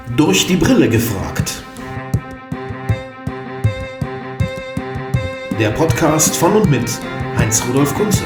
Durch die Brille gefragt. Der Podcast von und mit Heinz-Rudolf Kunze.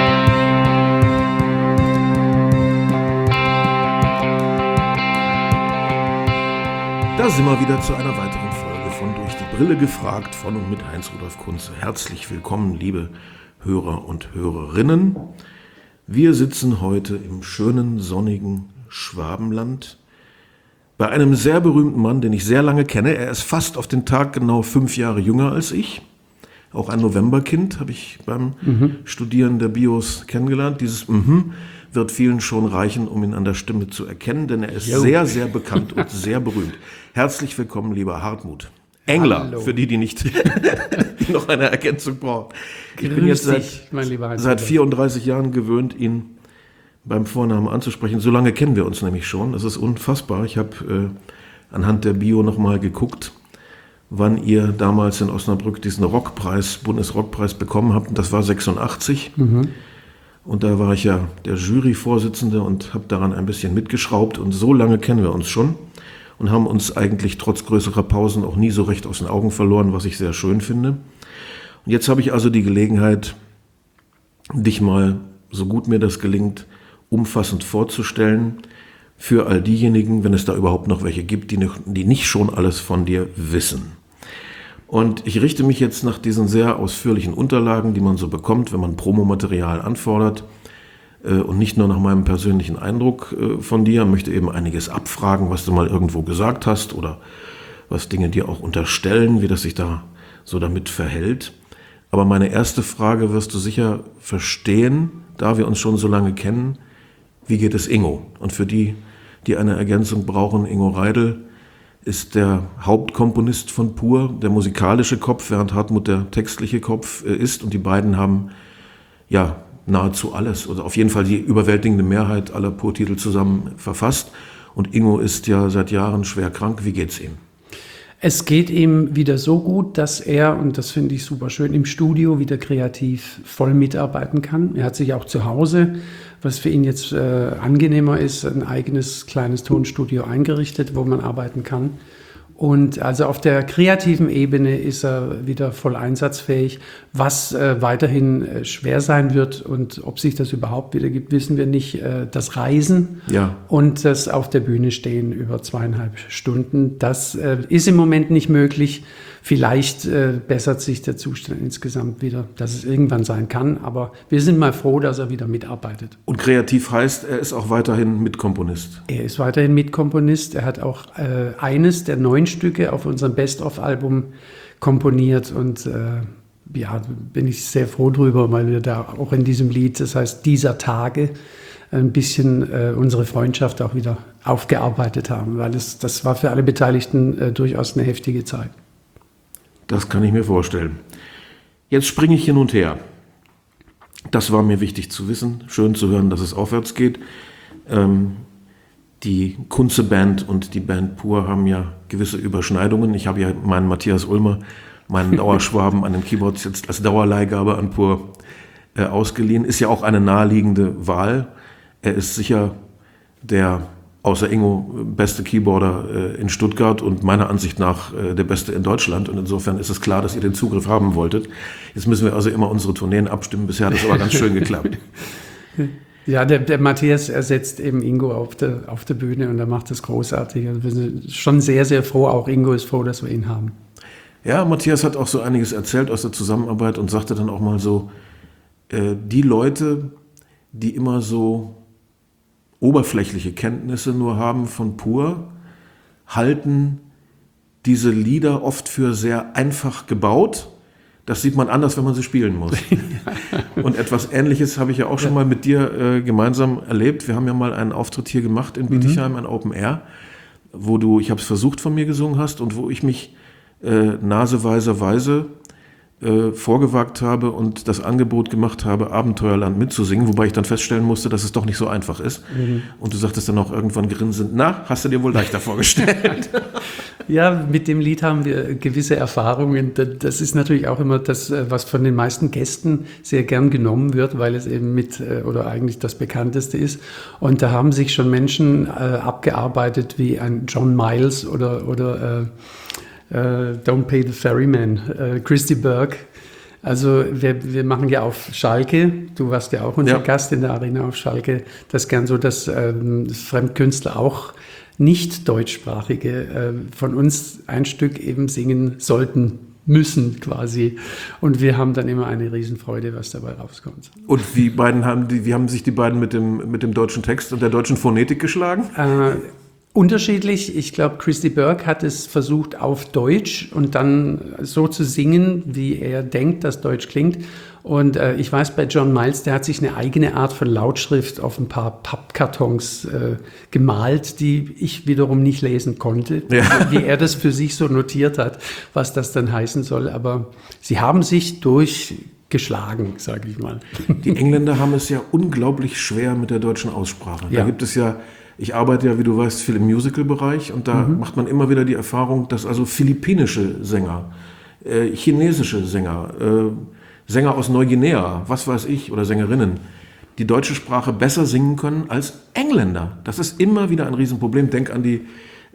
Da sind wir wieder zu einer weiteren Folge von Durch die Brille gefragt von und mit Heinz-Rudolf Kunze. Herzlich willkommen, liebe Hörer und Hörerinnen. Wir sitzen heute im schönen, sonnigen Schwabenland bei einem sehr berühmten Mann, den ich sehr lange kenne. Er ist fast auf den Tag genau 5 Jahre jünger als ich. Auch ein Novemberkind habe ich beim Studieren der Bios kennengelernt. Dieses wird vielen schon reichen, um ihn an der Stimme zu erkennen, denn er ist sehr, sehr bekannt und sehr berühmt. Herzlich willkommen, lieber Hartmut Engler, Hallo. Für die nicht die noch eine Ergänzung brauchen. Ich bin jetzt seit 34 Jahren gewöhnt, ihn beim Vornamen anzusprechen. So lange kennen wir uns nämlich schon. Das ist unfassbar. Ich habe anhand der Bio nochmal geguckt, wann ihr damals in Osnabrück diesen Rockpreis, Bundesrockpreis bekommen habt. Und das war 86. Und da war ich ja der Juryvorsitzende und habe daran ein bisschen mitgeschraubt. Und so lange kennen wir uns schon und haben uns eigentlich trotz größerer Pausen auch nie so recht aus den Augen verloren, was ich sehr schön finde. Und jetzt habe ich also die Gelegenheit, dich mal, so gut mir das gelingt, umfassend vorzustellen für all diejenigen, wenn es da überhaupt noch welche gibt, die nicht schon alles von dir wissen. Und ich richte mich jetzt nach diesen sehr ausführlichen Unterlagen, die man so bekommt, wenn man Promomaterial anfordert, und nicht nur nach meinem persönlichen Eindruck von dir, möchte eben einiges abfragen, was du mal irgendwo gesagt hast oder was Dinge dir auch unterstellen, wie das sich da so damit verhält. Aber meine erste Frage wirst du sicher verstehen, da wir uns schon so lange kennen: Wie geht es Ingo? Und für die, die eine Ergänzung brauchen, Ingo Reidl ist der Hauptkomponist von Pur, der musikalische Kopf, während Hartmut der textliche Kopf ist. Und die beiden haben ja nahezu alles, oder auf jeden Fall die überwältigende Mehrheit aller Pur-Titel zusammen verfasst. Und Ingo ist ja seit Jahren schwer krank. Wie geht's ihm? Es geht ihm wieder so gut, dass er, und das finde ich super schön, im Studio wieder kreativ voll mitarbeiten kann. Er hat sich auch zu Hause, was für ihn jetzt angenehmer ist, ein eigenes kleines Tonstudio eingerichtet, wo man arbeiten kann. Und also auf der kreativen Ebene ist er wieder voll einsatzfähig. Was weiterhin schwer sein wird und ob sich das überhaupt wieder gibt, wissen wir nicht. Das Reisen und das auf der Bühne stehen über 2,5 Stunden, das ist im Moment nicht möglich. Vielleicht bessert sich der Zustand insgesamt wieder, dass es irgendwann sein kann. Aber wir sind mal froh, dass er wieder mitarbeitet. Und kreativ heißt, er ist auch weiterhin Mitkomponist? Er ist weiterhin Mitkomponist. Er hat auch eines der 9 Stücke auf unserem Best-of-Album komponiert. Und bin ich sehr froh drüber, weil wir da auch in diesem Lied, das heißt dieser Tage, ein bisschen unsere Freundschaft auch wieder aufgearbeitet haben. Weil das war für alle Beteiligten durchaus eine heftige Zeit. Das kann ich mir vorstellen. Jetzt springe ich hin und her. Das war mir wichtig zu wissen. Schön zu hören, dass es aufwärts geht. Die Kunze-Band und die Band Pur haben ja gewisse Überschneidungen. Ich habe ja meinen Matthias Ulmer, meinen Dauerschwaben an den Keyboards jetzt als Dauerleihgabe an Pur ausgeliehen. Ist ja auch eine naheliegende Wahl. Er ist sicher der außer Ingo beste Keyboarder in Stuttgart und meiner Ansicht nach der beste in Deutschland. Und insofern ist es klar, dass ihr den Zugriff haben wolltet. Jetzt müssen wir also immer unsere Tourneen abstimmen. Bisher hat es aber ganz schön geklappt. Ja, der Matthias ersetzt eben Ingo auf der Bühne und er macht das großartig. Also wir sind schon sehr, sehr froh. Auch Ingo ist froh, dass wir ihn haben. Ja, Matthias hat auch so einiges erzählt aus der Zusammenarbeit und sagte dann auch mal so, die Leute, die immer so oberflächliche Kenntnisse nur haben von Pur, halten diese Lieder oft für sehr einfach gebaut. Das sieht man anders, wenn man sie spielen muss. Und etwas Ähnliches habe ich ja auch schon mal mit dir gemeinsam erlebt. Wir haben ja mal einen Auftritt hier gemacht in Bietigheim, ein Open Air, wo du, ich habe es versucht, von mir gesungen hast und wo ich mich naseweiserweise vorgewagt habe und das Angebot gemacht habe, Abenteuerland mitzusingen, wobei ich dann feststellen musste, dass es doch nicht so einfach ist. Und du sagtest dann auch irgendwann grinsend, na, hast du dir wohl leichter vorgestellt? Ja, mit dem Lied haben wir gewisse Erfahrungen. Das ist natürlich auch immer das, was von den meisten Gästen sehr gern genommen wird, weil es eben oder eigentlich das bekannteste ist. Und da haben sich schon Menschen abgearbeitet wie ein John Miles oder Don't Pay the Ferryman, Christy Burke. Also wir machen ja auf Schalke, du warst ja auch unser Gast in der Arena auf Schalke, das gern so, dass Fremdkünstler auch nicht deutschsprachige von uns ein Stück eben singen sollten, müssen quasi. Und wir haben dann immer eine Riesenfreude, was dabei rauskommt. Und wie haben sich die beiden mit dem deutschen Text und der deutschen Phonetik geschlagen? Unterschiedlich. Ich glaube, Christy Burke hat es versucht auf Deutsch und dann so zu singen, wie er denkt, dass Deutsch klingt. Und ich weiß, bei John Miles, der hat sich eine eigene Art von Lautschrift auf ein paar Pappkartons gemalt, die ich wiederum nicht lesen konnte, wie er das für sich so notiert hat, was das dann heißen soll. Aber sie haben sich durchgeschlagen, sage ich mal. Die Engländer haben es ja unglaublich schwer mit der deutschen Aussprache. Da gibt es ja, ich arbeite ja, wie du weißt, viel im Musical-Bereich und da macht man immer wieder die Erfahrung, dass also philippinische Sänger, chinesische Sänger, Sänger aus Neuguinea, was weiß ich, oder Sängerinnen, die deutsche Sprache besser singen können als Engländer. Das ist immer wieder ein Riesenproblem. Denk an die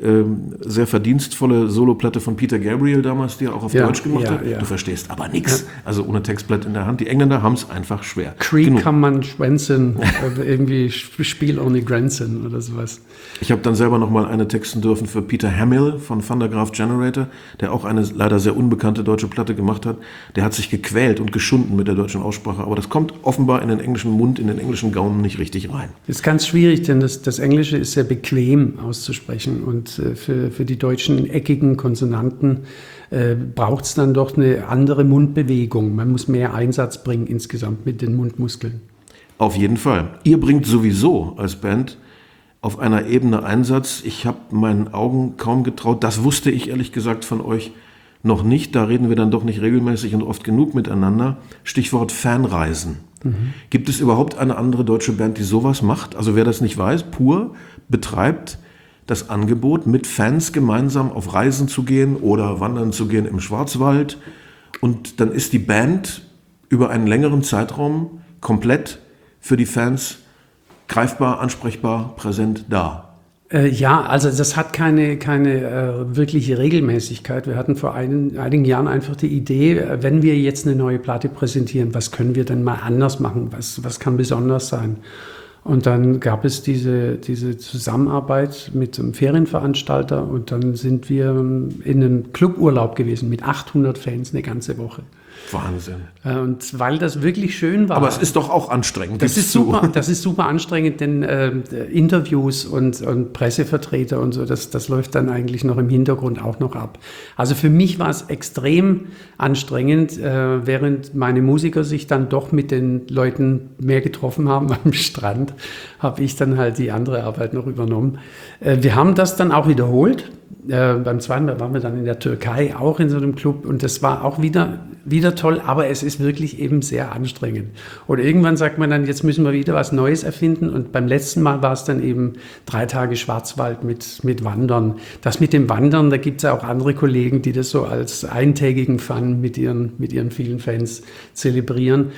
sehr verdienstvolle Soloplatte von Peter Gabriel damals, die er auch auf Deutsch gemacht hat. Du verstehst aber nichts. Also ohne Textblatt in der Hand. Die Engländer haben es einfach schwer. Krieg kann man schwänzen, irgendwie Spiel ohne Grenzen oder sowas. Ich habe dann selber noch mal eine texten dürfen für Peter Hamill von Thundergraph Generator, der auch eine leider sehr unbekannte deutsche Platte gemacht hat. Der hat sich gequält und geschunden mit der deutschen Aussprache, aber das kommt offenbar in den englischen Mund, in den englischen Gaumen nicht richtig rein. Das ist ganz schwierig, denn das Englische ist sehr bequem auszusprechen und für die deutschen eckigen Konsonanten braucht es dann doch eine andere Mundbewegung. Man muss mehr Einsatz bringen insgesamt mit den Mundmuskeln. Auf jeden Fall. Ihr bringt sowieso als Band auf einer Ebene Einsatz. Ich habe meinen Augen kaum getraut. Das wusste ich ehrlich gesagt von euch noch nicht. Da reden wir dann doch nicht regelmäßig und oft genug miteinander. Stichwort Fanreisen. Gibt es überhaupt eine andere deutsche Band, die sowas macht? Also wer das nicht weiß, Pur betreibt das Angebot, mit Fans gemeinsam auf Reisen zu gehen oder wandern zu gehen im Schwarzwald. Und dann ist die Band über einen längeren Zeitraum komplett für die Fans greifbar, ansprechbar, präsent da. Ja, also das hat keine wirkliche Regelmäßigkeit. Wir hatten vor einigen Jahren einfach die Idee, wenn wir jetzt eine neue Platte präsentieren, was können wir denn mal anders machen? Was kann besonders sein? Und dann gab es diese Zusammenarbeit mit einem Ferienveranstalter und dann sind wir in einem Cluburlaub gewesen mit 800 Fans eine ganze Woche. Wahnsinn. Und weil das wirklich schön war. Aber es ist doch auch anstrengend. Das ist super anstrengend, denn Interviews und Pressevertreter und so, das läuft dann eigentlich noch im Hintergrund auch noch ab. Also für mich war es extrem anstrengend, während meine Musiker sich dann doch mit den Leuten mehr getroffen haben am Strand, habe ich dann halt die andere Arbeit noch übernommen. Wir haben das dann auch wiederholt. Beim zweiten Mal waren wir dann in der Türkei, auch in so einem Club und das war auch wieder toll, aber es ist wirklich eben sehr anstrengend. Und irgendwann sagt man dann, jetzt müssen wir wieder was Neues erfinden und beim letzten Mal war es dann eben 3 Tage Schwarzwald mit Wandern. Das mit dem Wandern, da gibt es ja auch andere Kollegen, die das so als eintägigen Fun mit ihren vielen Fans zelebrieren.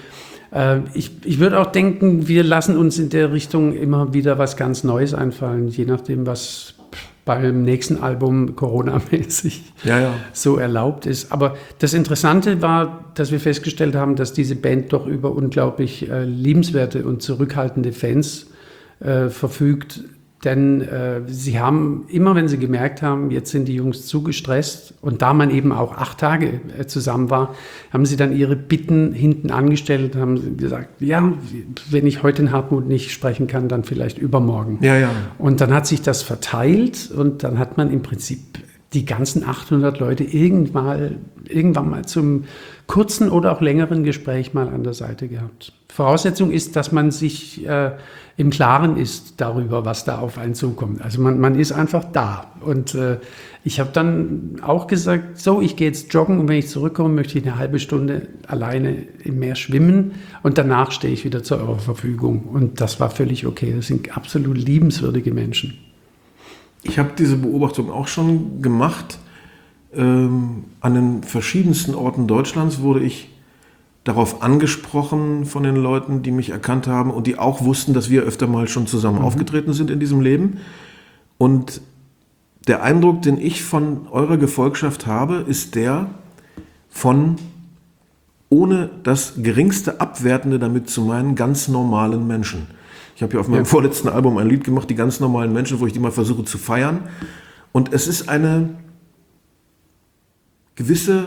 Ich würde auch denken, wir lassen uns in der Richtung immer wieder was ganz Neues einfallen, je nachdem, was beim nächsten Album Corona-mäßig so erlaubt ist. Aber das Interessante war, dass wir festgestellt haben, dass diese Band doch über unglaublich liebenswerte und zurückhaltende Fans verfügt. Denn sie haben, immer wenn sie gemerkt haben, jetzt sind die Jungs zu gestresst und da man eben auch 8 Tage zusammen war, haben sie dann ihre Bitten hinten angestellt und haben gesagt, ja, wenn ich heute in Hartmut nicht sprechen kann, dann vielleicht übermorgen. Ja. Und dann hat sich das verteilt und dann hat man im Prinzip die ganzen 800 Leute irgendwann mal zum kurzen oder auch längeren Gespräch mal an der Seite gehabt. Voraussetzung ist, dass man sich im Klaren ist darüber, was da auf einen zukommt. Also man ist einfach da. Und ich habe dann auch gesagt, so, ich gehe jetzt joggen und wenn ich zurückkomme, möchte ich eine halbe Stunde alleine im Meer schwimmen und danach stehe ich wieder zu eurer Verfügung. Und das war völlig okay. Das sind absolut liebenswürdige Menschen. Ich habe diese Beobachtung auch schon gemacht. An den verschiedensten Orten Deutschlands wurde ich darauf angesprochen von den Leuten, die mich erkannt haben und die auch wussten, dass wir öfter mal schon zusammen aufgetreten sind in diesem Leben. Und der Eindruck, den ich von eurer Gefolgschaft habe, ist der von, ohne das geringste Abwertende damit zu meinen, ganz normalen Menschen. Ich habe ja auf meinem vorletzten Album ein Lied gemacht, die ganz normalen Menschen, wo ich die mal versuche zu feiern. Und es ist eine gewisse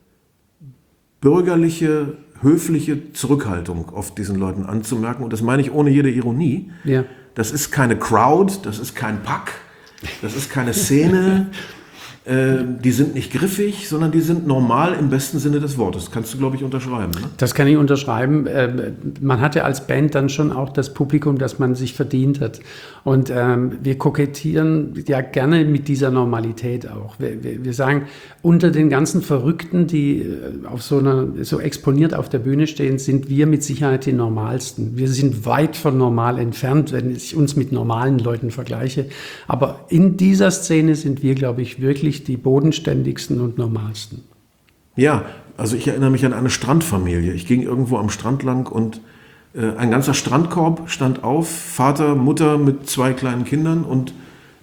bürgerliche, höfliche Zurückhaltung auf diesen Leuten anzumerken. Und das meine ich ohne jede Ironie. Ja. Das ist keine Crowd, das ist kein Pack, das ist keine Szene. Die sind nicht griffig, sondern die sind normal im besten Sinne des Wortes. Kannst du, glaube ich, unterschreiben. Ne? Das kann ich unterschreiben. Man hatte als Band dann schon auch das Publikum, das man sich verdient hat. Und wir kokettieren ja gerne mit dieser Normalität auch. Wir sagen, unter den ganzen Verrückten, die auf so exponiert auf der Bühne stehen, sind wir mit Sicherheit die Normalsten. Wir sind weit von normal entfernt, wenn ich uns mit normalen Leuten vergleiche. Aber in dieser Szene sind wir, glaube ich, wirklich die bodenständigsten und normalsten. Ja, also ich erinnere mich an eine Strandfamilie. Ich ging irgendwo am Strand lang und ein ganzer Strandkorb stand auf, Vater, Mutter mit 2 kleinen Kindern und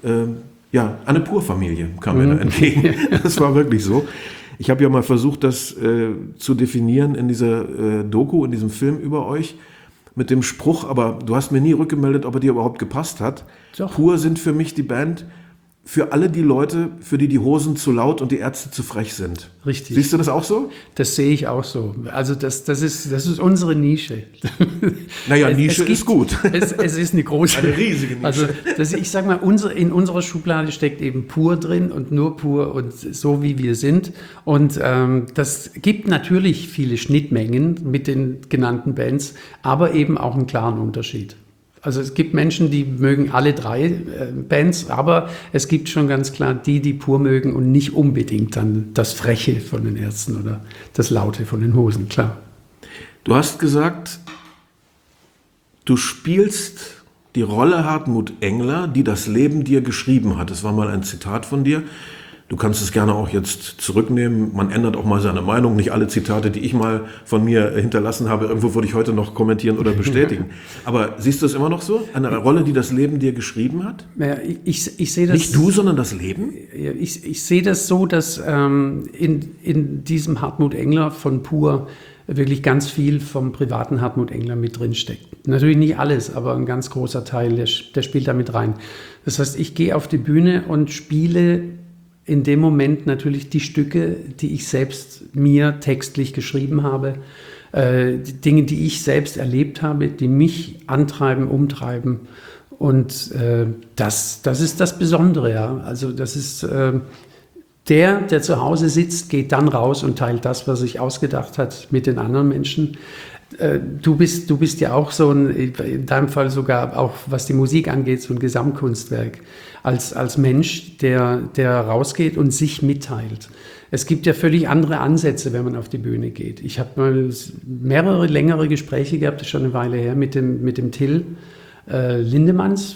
eine Purfamilie kam mir da entgegen. Das war wirklich so. Ich habe ja mal versucht, das zu definieren in dieser Doku, in diesem Film über euch, mit dem Spruch, aber du hast mir nie rückgemeldet, ob er dir überhaupt gepasst hat. Doch. Pur sind für mich die Band für alle die Leute, für die Hosen zu laut und die Ärzte zu frech sind. Richtig. Siehst du das auch so? Das sehe ich auch so. Also das ist unsere Nische. Naja, Nische ist gut. Es ist eine große. Eine riesige Nische. Also ich sage mal, in unserer Schublade steckt eben pur drin und nur pur und so wie wir sind. Und das gibt natürlich viele Schnittmengen mit den genannten Bands, aber eben auch einen klaren Unterschied. Also es gibt Menschen, die mögen alle 3 Bands, aber es gibt schon ganz klar die pur mögen und nicht unbedingt dann das Freche von den Ärzten oder das Laute von den Hosen, klar. Du hast gesagt, du spielst die Rolle Hartmut Engler, die das Leben dir geschrieben hat. Das war mal ein Zitat von dir. Du kannst es gerne auch jetzt zurücknehmen. Man ändert auch mal seine Meinung. Nicht alle Zitate, die ich mal von mir hinterlassen habe, irgendwo würde ich heute noch kommentieren oder bestätigen. Aber siehst du es immer noch so? Eine Rolle, die das Leben dir geschrieben hat? Ja, ich sehe das... Nicht du, sondern das Leben? Ich sehe das so, dass in diesem Hartmut Engler von Pur wirklich ganz viel vom privaten Hartmut Engler mit drin steckt. Natürlich nicht alles, aber ein ganz großer Teil, der spielt da mit rein. Das heißt, ich gehe auf die Bühne und spiele in dem Moment natürlich die Stücke, die ich selbst mir textlich geschrieben habe, die Dinge, die ich selbst erlebt habe, die mich antreiben, umtreiben. Und das ist das Besondere. Ja. Also das ist der zu Hause sitzt, geht dann raus und teilt das, was er sich ausgedacht hat, mit den anderen Menschen. Du bist ja auch so in deinem Fall sogar auch, was die Musik angeht, so ein Gesamtkunstwerk. Als Mensch, der rausgeht und sich mitteilt. Es gibt ja völlig andere Ansätze, wenn man auf die Bühne geht. Ich habe mal mehrere längere Gespräche gehabt, das ist schon eine Weile her, mit dem Till Lindemanns.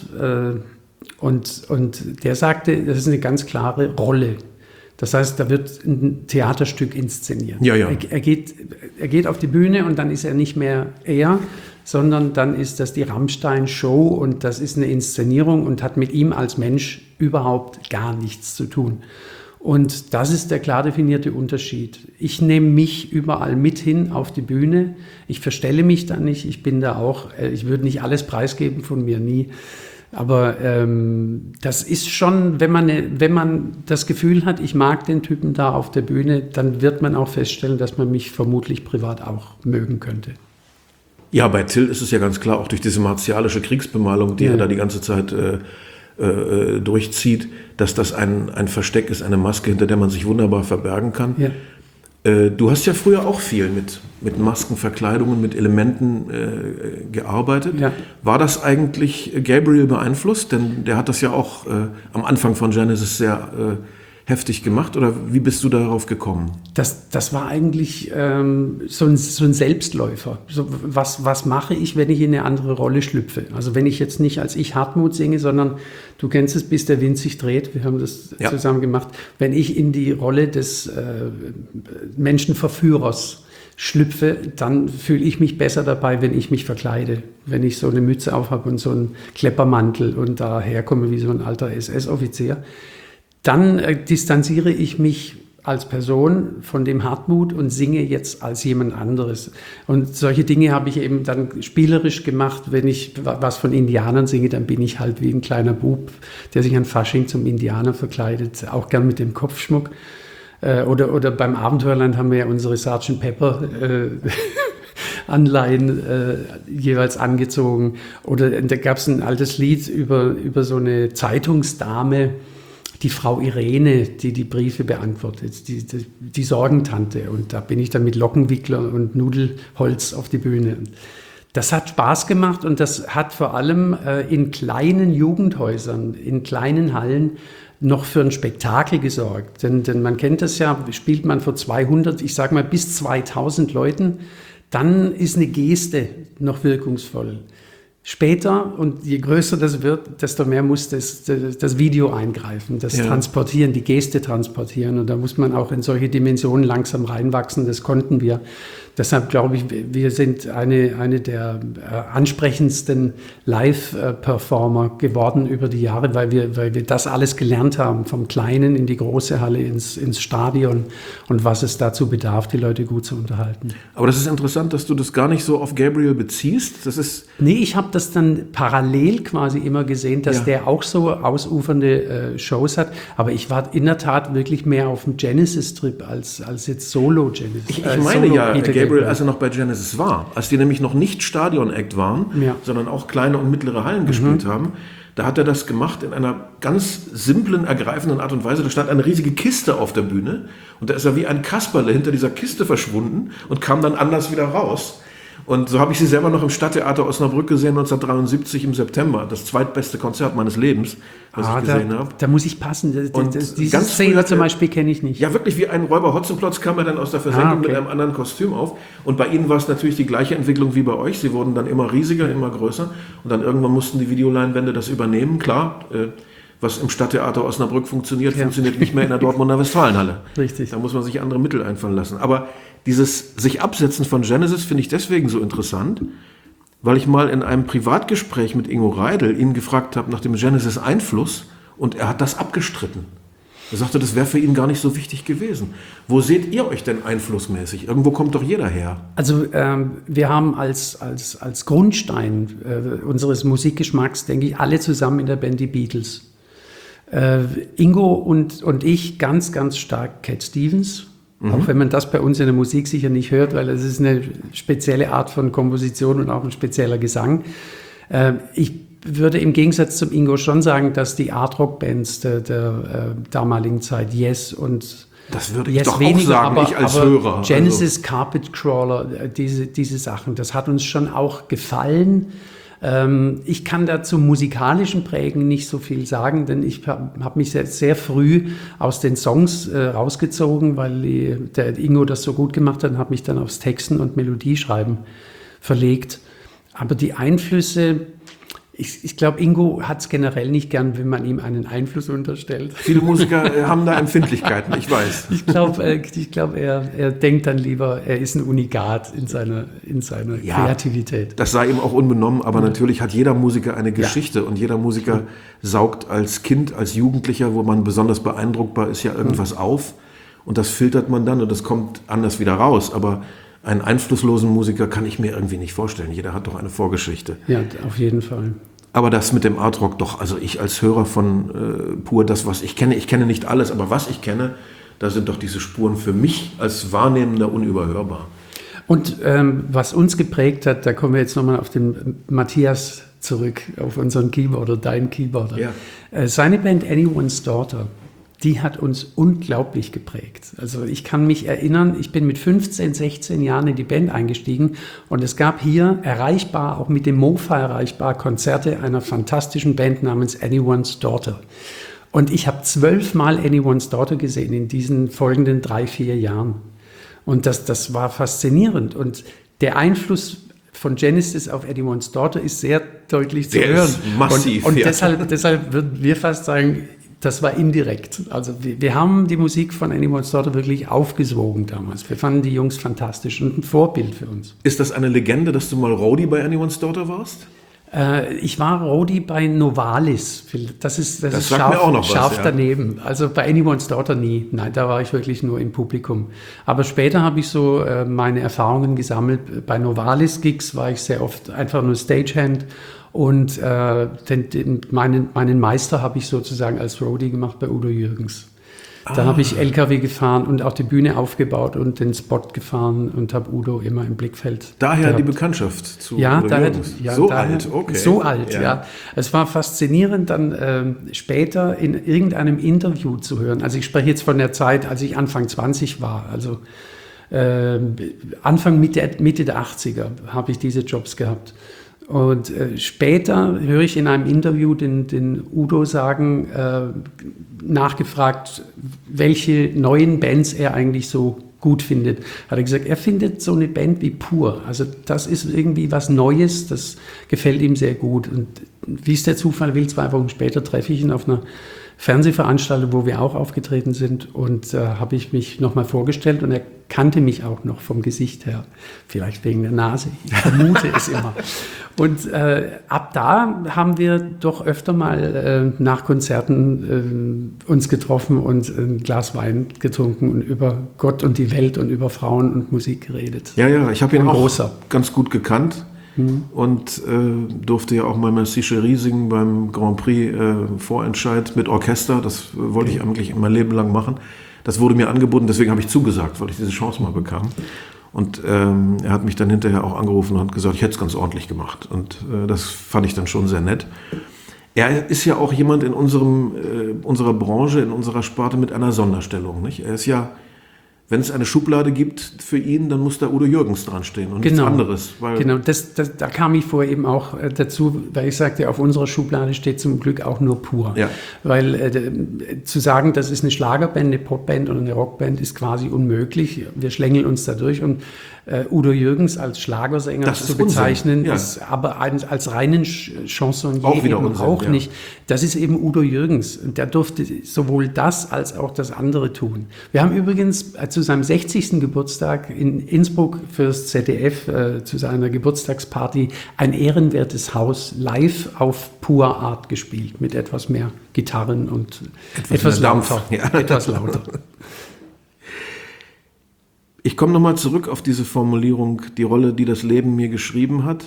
Und der sagte, das ist eine ganz klare Rolle. Das heißt, da wird ein Theaterstück inszeniert. Ja. Er geht auf die Bühne und dann ist er nicht mehr er, sondern dann ist das die Rammstein-Show und das ist eine Inszenierung und hat mit ihm als Mensch überhaupt gar nichts zu tun. Und das ist der klar definierte Unterschied. Ich nehme mich überall mit hin auf die Bühne. Ich verstelle mich da nicht. Ich bin da auch, ich würde nicht alles preisgeben von mir, nie. Aber das ist schon, wenn man das Gefühl hat, ich mag den Typen da auf der Bühne, dann wird man auch feststellen, dass man mich vermutlich privat auch mögen könnte. Ja, bei Till ist es ja ganz klar, auch durch diese martialische Kriegsbemalung, die er da die ganze Zeit durchzieht, dass das ein Versteck ist, eine Maske, hinter der man sich wunderbar verbergen kann. Ja. Du hast ja früher auch viel mit Masken, Verkleidungen, mit Elementen gearbeitet. Ja. War das eigentlich Gabriel beeinflusst? Denn der hat das ja auch am Anfang von Genesis sehr heftig gemacht. Oder wie bist du darauf gekommen? Das war eigentlich so ein Selbstläufer. So, was mache ich, wenn ich in eine andere Rolle schlüpfe? Also wenn ich jetzt nicht als ich Hartmut singe, sondern du kennst es, bis der Wind sich dreht. Wir haben das zusammen gemacht. Wenn ich in die Rolle des Menschenverführers schlüpfe, dann fühle ich mich besser dabei, wenn ich mich verkleide. Wenn ich so eine Mütze aufhabe und so einen Kleppermantel und daherkomme wie so ein alter SS-Offizier. Dann distanziere ich mich als Person von dem Hartmut und singe jetzt als jemand anderes. Und solche Dinge habe ich eben dann spielerisch gemacht. Wenn ich was von Indianern singe, dann bin ich halt wie ein kleiner Bub, der sich an Fasching zum Indianer verkleidet, auch gern mit dem Kopfschmuck. Oder beim Abenteuerland haben wir ja unsere Sgt. Pepper Anleihen jeweils angezogen. Oder da gab es ein altes Lied über so eine Zeitungsdame, die Frau Irene, die Briefe beantwortet, die Sorgentante. Und da bin ich dann mit Lockenwickler und Nudelholz auf die Bühne. Das hat Spaß gemacht und das hat vor allem in kleinen Jugendhäusern, in kleinen Hallen noch für ein Spektakel gesorgt. Denn man kennt das ja, spielt man vor 200, ich sage mal bis 2000 Leuten, dann ist eine Geste noch wirkungsvoll. Später, und je größer das wird, desto mehr muss das Video eingreifen, das Transportieren, die Geste transportieren. Und da muss man auch in solche Dimensionen langsam reinwachsen. Das konnten wir. Deshalb glaube ich, wir sind eine der ansprechendsten Live-Performer geworden über die Jahre, weil wir das alles gelernt haben, vom Kleinen in die große Halle, ins Stadion und was es dazu bedarf, die Leute gut zu unterhalten. Aber das ist interessant, dass du das gar nicht so auf Gabriel beziehst. Nee, ich habe das dann parallel quasi immer gesehen, dass der auch so ausufernde Shows hat. Aber ich war in der Tat wirklich mehr auf dem Genesis-Trip als jetzt Solo-Genesis. Ich meine Gabriel, als er noch bei Genesis war, als die nämlich noch nicht Stadion-Act waren, sondern auch kleine und mittlere Hallen gespielt haben, da hat er das gemacht in einer ganz simplen, ergreifenden Art und Weise. Da stand eine riesige Kiste auf der Bühne und da ist er wie ein Kasperle hinter dieser Kiste verschwunden und kam dann anders wieder raus. Und so habe ich sie selber noch im Stadttheater Osnabrück gesehen, 1973 im September. Das zweitbeste Konzert meines Lebens, was ich gesehen habe. Da muss ich passen. Diese Szene zum Beispiel kenne ich nicht. Ja, wirklich wie ein Räuber Hotzenplotz kam er dann aus der Versenkung mit einem anderen Kostüm auf. Und bei ihnen war es natürlich die gleiche Entwicklung wie bei euch. Sie wurden dann immer riesiger, immer größer. Und dann irgendwann mussten die Videoleinwände das übernehmen. Klar, was im Stadttheater Osnabrück funktioniert nicht mehr in der Dortmunder Westfalenhalle. Richtig. Da muss man sich andere Mittel einfallen lassen. Aber dieses sich absetzen von Genesis finde ich deswegen so interessant, weil ich mal in einem Privatgespräch mit Ingo Reidel ihn gefragt habe nach dem Genesis-Einfluss und er hat das abgestritten. Er sagte, das wäre für ihn gar nicht so wichtig gewesen. Wo seht ihr euch denn einflussmäßig? Irgendwo kommt doch jeder her. Also wir haben als Grundstein unseres Musikgeschmacks, denke ich, alle zusammen in der Band die Beatles. Ingo und ich ganz, ganz stark Cat Stevens. Auch wenn man das bei uns in der Musik sicher nicht hört, weil es ist eine spezielle Art von Komposition und auch ein spezieller Gesang. Ich würde im Gegensatz zum Ingo schon sagen, dass die Art-Rock-Bands der damaligen Zeit, Yes und das würde ich doch auch sagen, ich als Hörer. Genesis, Carpet Crawler, diese Sachen, das hat uns schon auch gefallen. Ich kann da zum musikalischen Prägen nicht so viel sagen, denn ich habe mich sehr früh aus den Songs rausgezogen, weil der Ingo das so gut gemacht hat und habe mich dann aufs Texten und Melodieschreiben verlegt. Aber die Einflüsse, ich glaube, Ingo hat es generell nicht gern, wenn man ihm einen Einfluss unterstellt. Viele Musiker haben da Empfindlichkeiten, ich weiß. Ich glaube, er denkt dann lieber, er ist ein Unikat in seiner Kreativität. Das sei ihm auch unbenommen, aber natürlich hat jeder Musiker eine Geschichte und jeder Musiker saugt als Kind, als Jugendlicher, wo man besonders beeindruckbar ist, ja irgendwas auf und das filtert man dann und das kommt anders wieder raus, aber einen einflusslosen Musiker kann ich mir irgendwie nicht vorstellen. Jeder hat doch eine Vorgeschichte. Ja, auf jeden Fall. Aber das mit dem Artrock doch, also ich als Hörer von pur das, was ich kenne nicht alles, aber was ich kenne, da sind doch diese Spuren für mich als Wahrnehmender unüberhörbar. Und was uns geprägt hat, da kommen wir jetzt nochmal auf den Matthias zurück auf unseren Keyboarder, deinen Keyboarder. Ja. Seine Band Anyone's Daughter, die hat uns unglaublich geprägt. Also ich kann mich erinnern, ich bin mit 15, 16 Jahren in die Band eingestiegen und es gab hier erreichbar, auch mit dem Mofa erreichbar, Konzerte einer fantastischen Band namens Anyone's Daughter. Und ich habe 12 Mal Anyone's Daughter gesehen in diesen folgenden 3, 4 Jahren. Und das war faszinierend. Und der Einfluss von Genesis auf Anyone's Daughter ist sehr deutlich zu hören. Ist massiv. Und deshalb würden wir fast sagen, das war indirekt. Also wir haben die Musik von Anyone's Daughter wirklich aufgesogen damals. Wir fanden die Jungs fantastisch und ein Vorbild für uns. Ist das eine Legende, dass du mal Roadie bei Anyone's Daughter warst? Ich war Roadie bei Novalis. Das ist scharf daneben. Also bei Anyone's Daughter nie. Nein, da war ich wirklich nur im Publikum. Aber später habe ich so meine Erfahrungen gesammelt. Bei Novalis-Gigs war ich sehr oft einfach nur Stagehand. Und meinen Meister habe ich sozusagen als Roadie gemacht bei Udo Jürgens. Da habe ich LKW gefahren und auch die Bühne aufgebaut und den Spot gefahren und habe Udo immer im Blickfeld Daher gehabt. Die Bekanntschaft zu Udo Jürgens. Alt, okay. So alt, ja. Es war faszinierend, dann später in irgendeinem Interview zu hören. Also ich spreche jetzt von der Zeit, als ich Anfang 20 war, also Anfang Mitte der 80er habe ich diese Jobs gehabt. Und später höre ich in einem Interview den Udo sagen, nachgefragt, welche neuen Bands er eigentlich so gut findet. Hat er gesagt, er findet so eine Band wie Pur. Also das ist irgendwie was Neues, das gefällt ihm sehr gut. Und wie es der Zufall will, 2 Wochen später treffe ich ihn auf einer Fernsehveranstaltung, wo wir auch aufgetreten sind, und habe ich mich nochmal vorgestellt und er kannte mich auch noch vom Gesicht her, vielleicht wegen der Nase, ich vermute es immer. Und ab da haben wir doch öfter mal nach Konzerten uns getroffen und ein Glas Wein getrunken und über Gott und die Welt und über Frauen und Musik geredet. Ja, ich habe ihn auch ganz gut gekannt. Und durfte ja auch mal Merci Chérie singen beim Grand Prix Vorentscheid mit Orchester. Das wollte ich eigentlich mein Leben lang machen. Das wurde mir angeboten, deswegen habe ich zugesagt, weil ich diese Chance mal bekam. Und er hat mich dann hinterher auch angerufen und hat gesagt, ich hätte es ganz ordentlich gemacht. Und das fand ich dann schon sehr nett. Er ist ja auch jemand in unserer Branche, in unserer Sparte mit einer Sonderstellung. Nicht? Er ist ja, wenn es eine Schublade gibt für ihn, dann muss da Udo Jürgens dran stehen und nichts anderes. Genau, da kam ich vorher eben auch dazu, weil ich sagte, auf unserer Schublade steht zum Glück auch nur Pur. Ja. Weil zu sagen, das ist eine Schlagerband, eine Popband oder eine Rockband, ist quasi unmöglich. Wir schlängeln uns da durch und Udo Jürgens als Schlagersänger zu bezeichnen, ist aber als reinen Chansonnier auch wieder eben auch nicht. Das ist eben Udo Jürgens und der durfte sowohl das als auch das andere tun. Wir haben übrigens zu seinem 60. Geburtstag in Innsbruck fürs ZDF zu seiner Geburtstagsparty ein ehrenwertes Haus live auf Pur Art gespielt mit etwas mehr Gitarren und etwas lauter. Etwas lauter. Ich komme nochmal zurück auf diese Formulierung, die Rolle, die das Leben mir geschrieben hat.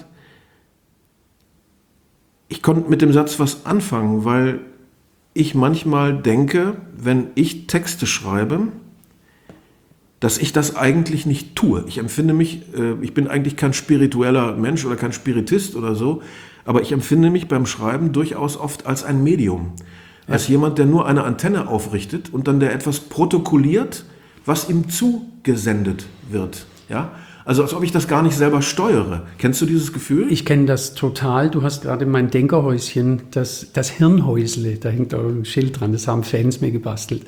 Ich konnte mit dem Satz was anfangen, weil ich manchmal denke, wenn ich Texte schreibe, dass ich das eigentlich nicht tue. Ich empfinde mich, ich bin eigentlich kein spiritueller Mensch oder kein Spiritist oder so, aber ich empfinde mich beim Schreiben durchaus oft als ein Medium. Als jemand, der nur eine Antenne aufrichtet und dann der etwas protokolliert, was ihm zugesendet wird. Ja? Also als ob ich das gar nicht selber steuere. Kennst du dieses Gefühl? Ich kenne das total. Du hast gerade mein Denkerhäuschen, das Hirnhäusle, da hängt auch ein Schild dran, das haben Fans mir gebastelt.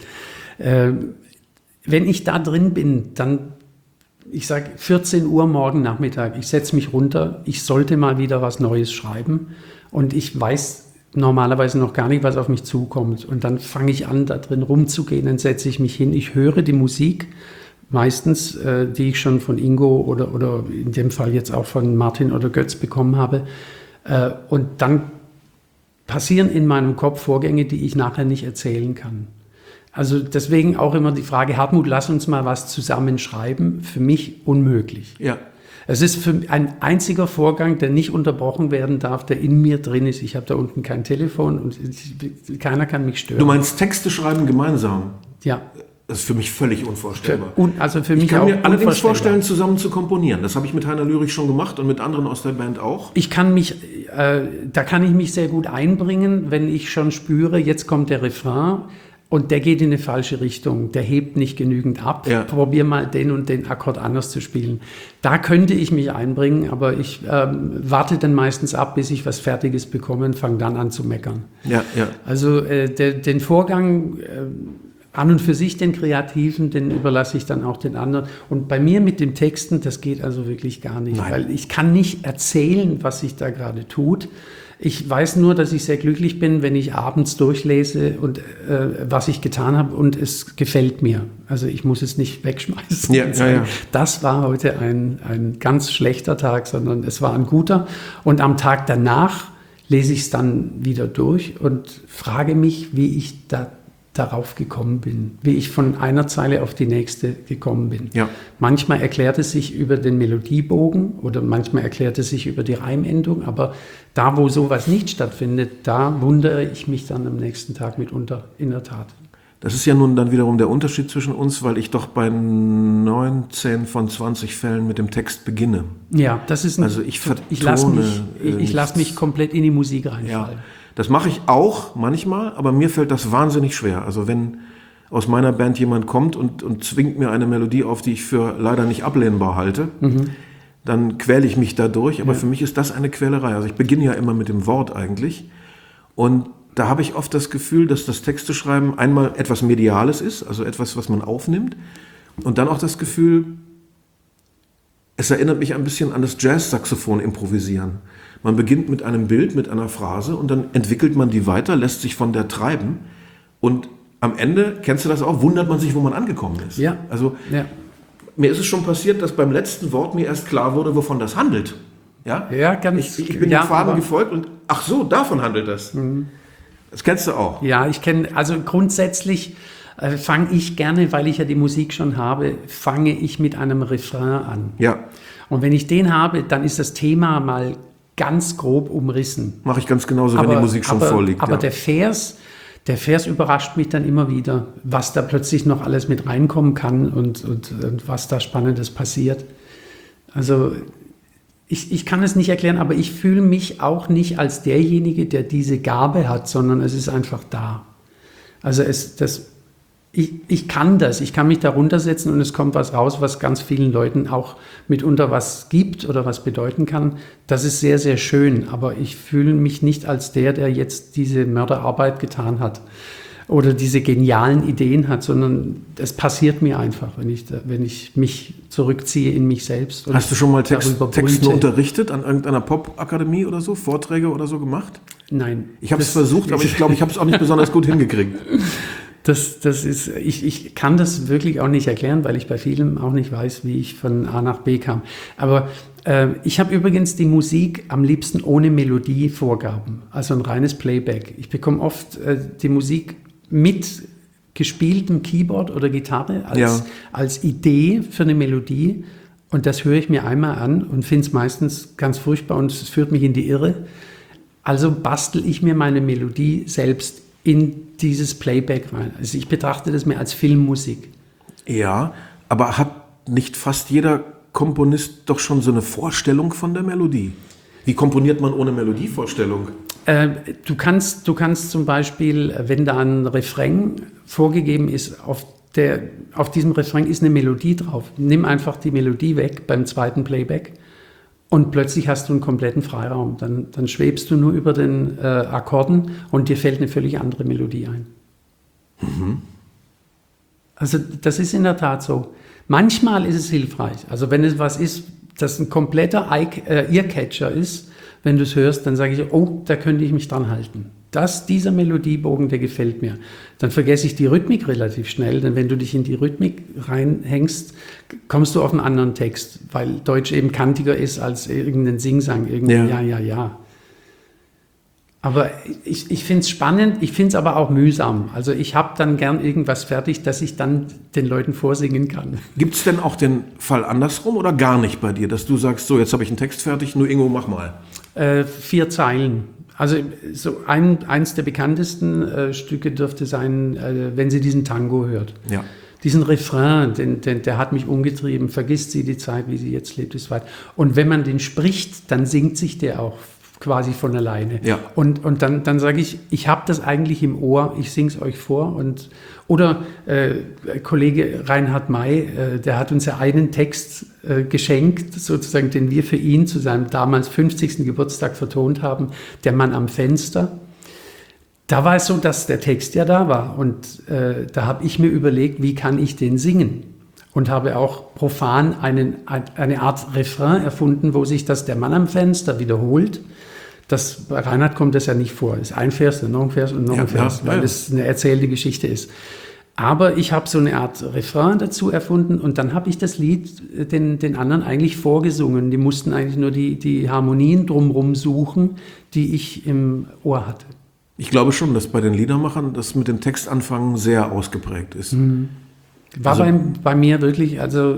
Wenn ich da drin bin, dann, ich sage 14 Uhr morgen Nachmittag, ich setze mich runter, ich sollte mal wieder was Neues schreiben und ich weiß normalerweise noch gar nicht, was auf mich zukommt. Und dann fange ich an, da drin rumzugehen, dann setze ich mich hin, ich höre die Musik, meistens, die ich schon von Ingo oder in dem Fall jetzt auch von Martin oder Götz bekommen habe. Und dann passieren in meinem Kopf Vorgänge, die ich nachher nicht erzählen kann. Also deswegen auch immer die Frage, Hartmut, lass uns mal was zusammen schreiben. Für mich unmöglich. Ja. Es ist für ein einziger Vorgang, der nicht unterbrochen werden darf, der in mir drin ist. Ich habe da unten kein Telefon und keiner kann mich stören. Du meinst Texte schreiben gemeinsam? Ja. Das ist für mich völlig unvorstellbar. Also für Ich mich kann auch mir allerdings unvorstellbar. vorstellen, zusammen zu komponieren. Das habe ich mit Heiner Lürich schon gemacht und mit anderen aus der Band auch. Da kann ich mich sehr gut einbringen, wenn ich schon spüre, jetzt kommt der Refrain und der geht in eine falsche Richtung, der hebt nicht genügend ab, Ja. probier mal den und den Akkord anders zu spielen. Da könnte ich mich einbringen, aber ich warte dann meistens ab, bis ich was Fertiges bekomme und fange dann an zu meckern. Ja. Also den Vorgang an und für sich, den Kreativen, den überlasse ich dann auch den anderen. Und bei mir mit dem Texten, das geht also wirklich gar nicht, Nein. weil ich kann nicht erzählen, was sich da gerade tut. Ich weiß nur, dass ich sehr glücklich bin, wenn ich abends durchlese und was ich getan habe und es gefällt mir. Also ich muss es nicht wegschmeißen. Ja. Das war heute ein ganz schlechter Tag, sondern es war ein guter. Und am Tag danach lese ich es dann wieder durch und frage mich, wie ich darauf gekommen bin, wie ich von einer Zeile auf die nächste gekommen bin. Ja. Manchmal erklärt es sich über den Melodiebogen oder manchmal erklärt es sich über die Reimendung, aber da, wo sowas nicht stattfindet, da wundere ich mich dann am nächsten Tag mitunter in der Tat. Das ist ja nun dann wiederum der Unterschied zwischen uns, weil ich doch bei 19 von 20 Fällen mit dem Text beginne. Ja, das ist Also ich lass mich komplett in die Musik reinfallen. Ja, das mache ich auch manchmal, aber mir fällt das wahnsinnig schwer. Also wenn aus meiner Band jemand kommt und zwingt mir eine Melodie auf, die ich für leider nicht ablehnbar halte, dann quäle ich mich dadurch. Aber für mich ist das eine Quälerei. Also ich beginne ja immer mit dem Wort eigentlich. Und da habe ich oft das Gefühl, dass das Texteschreiben einmal etwas Mediales ist, also etwas, was man aufnimmt. Und dann auch das Gefühl, es erinnert mich ein bisschen an das Jazz-Saxophon improvisieren. Man beginnt mit einem Bild, mit einer Phrase und dann entwickelt man die weiter, lässt sich von der treiben und am Ende, kennst du das auch, wundert man sich, wo man angekommen ist. Ja. Also Ja. mir ist es schon passiert, dass beim letzten Wort mir erst klar wurde, wovon das handelt. Ja, Ja, ganz- ich bin ja, dem Faden aber- gefolgt und ach so, davon handelt das. Das kennst du auch. Ja, also grundsätzlich fange ich gerne, weil ich ja die Musik schon habe, fange ich mit einem Refrain an. Ja, Und wenn ich den habe, dann ist das Thema mal ganz grob umrissen. mache ich ganz genauso, wenn die Musik schon vorliegt. Aber ja. der Vers überrascht mich dann immer wieder, was da plötzlich noch alles mit reinkommen kann und was da Spannendes passiert. Also ich kann es nicht erklären, aber ich fühle mich auch nicht als derjenige, der diese Gabe hat, sondern es ist einfach da. Also ich kann das, ich kann mich da runtersetzen und es kommt was raus, was ganz vielen Leuten auch mitunter was gibt oder was bedeuten kann. Das ist sehr, sehr schön, aber ich fühle mich nicht als der jetzt diese Mörderarbeit getan hat oder diese genialen Ideen hat, sondern es passiert mir einfach, wenn ich mich zurückziehe in mich selbst. Und Hast du schon mal darüber Texten brüte. unterrichtet an irgendeiner Popakademie oder so, Vorträge oder so gemacht? Nein. Ich habe es Das- versucht, aber ich glaube, ich habe es auch nicht besonders gut hingekriegt. Ich kann das wirklich auch nicht erklären, weil ich bei vielem auch nicht weiß, wie ich von A nach B kam. Aber ich habe übrigens die Musik am liebsten ohne Melodievorgaben, also ein reines Playback. Ich bekomme oft die Musik mit gespieltem Keyboard oder Gitarre als Idee für eine Melodie und das höre ich mir einmal an und finde es meistens ganz furchtbar und es führt mich in die Irre. Also bastel ich mir meine Melodie selbst in dieses Playback rein. Also ich betrachte das mehr als Filmmusik. Ja, aber hat nicht fast jeder Komponist doch schon so eine Vorstellung von der Melodie? Wie komponiert man ohne Melodievorstellung? Du kannst zum Beispiel, wenn da ein Refrain vorgegeben ist, auf diesem Refrain ist eine Melodie drauf. Nimm einfach die Melodie weg beim zweiten Playback und plötzlich hast du einen kompletten Freiraum. Dann schwebst du nur über den Akkorden und dir fällt eine völlig andere Melodie ein. Also das ist in der Tat so. Manchmal ist es hilfreich. Also wenn es was ist, das ein kompletter Earcatcher ist, wenn du es hörst, dann sage ich, oh, da könnte ich mich dran halten. Dieser Melodiebogen, der gefällt mir. Dann vergesse ich die Rhythmik relativ schnell, denn wenn du dich in die Rhythmik reinhängst, kommst du auf einen anderen Text, weil Deutsch eben kantiger ist als irgendein Singsang, ja. Aber ich finde es spannend, ich finde es aber auch mühsam. Also ich habe dann gern irgendwas fertig, dass ich dann den Leuten vorsingen kann. Gibt es denn auch den Fall andersrum oder gar nicht bei dir, dass du sagst, so, jetzt habe ich einen Text fertig, nur Ingo, mach mal. 4 Zeilen. Also so eins der bekanntesten Stücke dürfte sein, wenn sie diesen Tango hört. Ja. diesen Refrain, der hat mich umgetrieben. Vergisst sie die Zeit, wie sie jetzt lebt, ist weit. Und wenn man den spricht, dann singt sich der auch quasi von alleine. Ja. Und dann sage ich habe das eigentlich im Ohr, ich singe es euch vor. Oder Kollege Reinhard May, der hat uns ja einen Text geschenkt, sozusagen, den wir für ihn zu seinem damals 50. Geburtstag vertont haben, Der Mann am Fenster. Da war es so, dass der Text ja da war und da habe ich mir überlegt, wie kann ich den singen? Und habe auch profan eine Art Refrain erfunden, wo sich das Der Mann am Fenster wiederholt. Bei Reinhard kommt das ja nicht vor. Es ist ein Vers, noch ein Vers und noch ein Vers, weil es eine erzählte Geschichte ist. Aber ich habe so eine Art Refrain dazu erfunden und dann habe ich das Lied den anderen eigentlich vorgesungen. Die mussten eigentlich nur die Harmonien drumherum suchen, die ich im Ohr hatte. Ich glaube schon, dass bei den Liedermachern das mit dem Textanfangen sehr ausgeprägt ist. War bei mir wirklich, also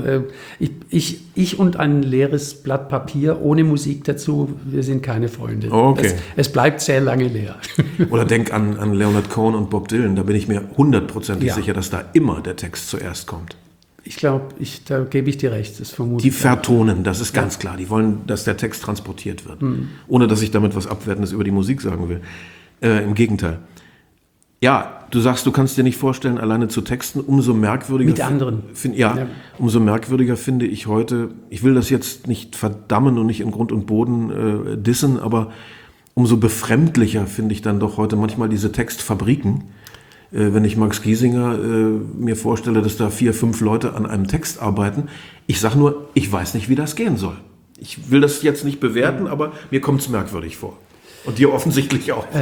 ich und ein leeres Blatt Papier ohne Musik dazu, wir sind keine Freunde. Okay. Es bleibt sehr lange leer. Oder denk an Leonard Cohen und Bob Dylan, da bin ich mir 100%ig sicher, dass da immer der Text zuerst kommt. Ich glaube, da gebe ich dir recht, das vermute Die vertonen, das ist ganz klar. Die wollen, dass der Text transportiert wird. Ohne, dass ich damit was Abwertendes über die Musik sagen will. Im Gegenteil. Ja, du sagst, du kannst dir nicht vorstellen, alleine zu texten, umso merkwürdiger. Mit anderen. Umso merkwürdiger finde ich heute, ich will das jetzt nicht verdammen und nicht in Grund und Boden dissen, aber umso befremdlicher finde ich dann doch heute manchmal diese Textfabriken. Wenn ich Max Giesinger mir vorstelle, dass da 4, 5 Leute an einem Text arbeiten. Ich sage nur, ich weiß nicht, wie das gehen soll. Ich will das jetzt nicht bewerten, aber mir kommt es merkwürdig vor. Und dir offensichtlich auch.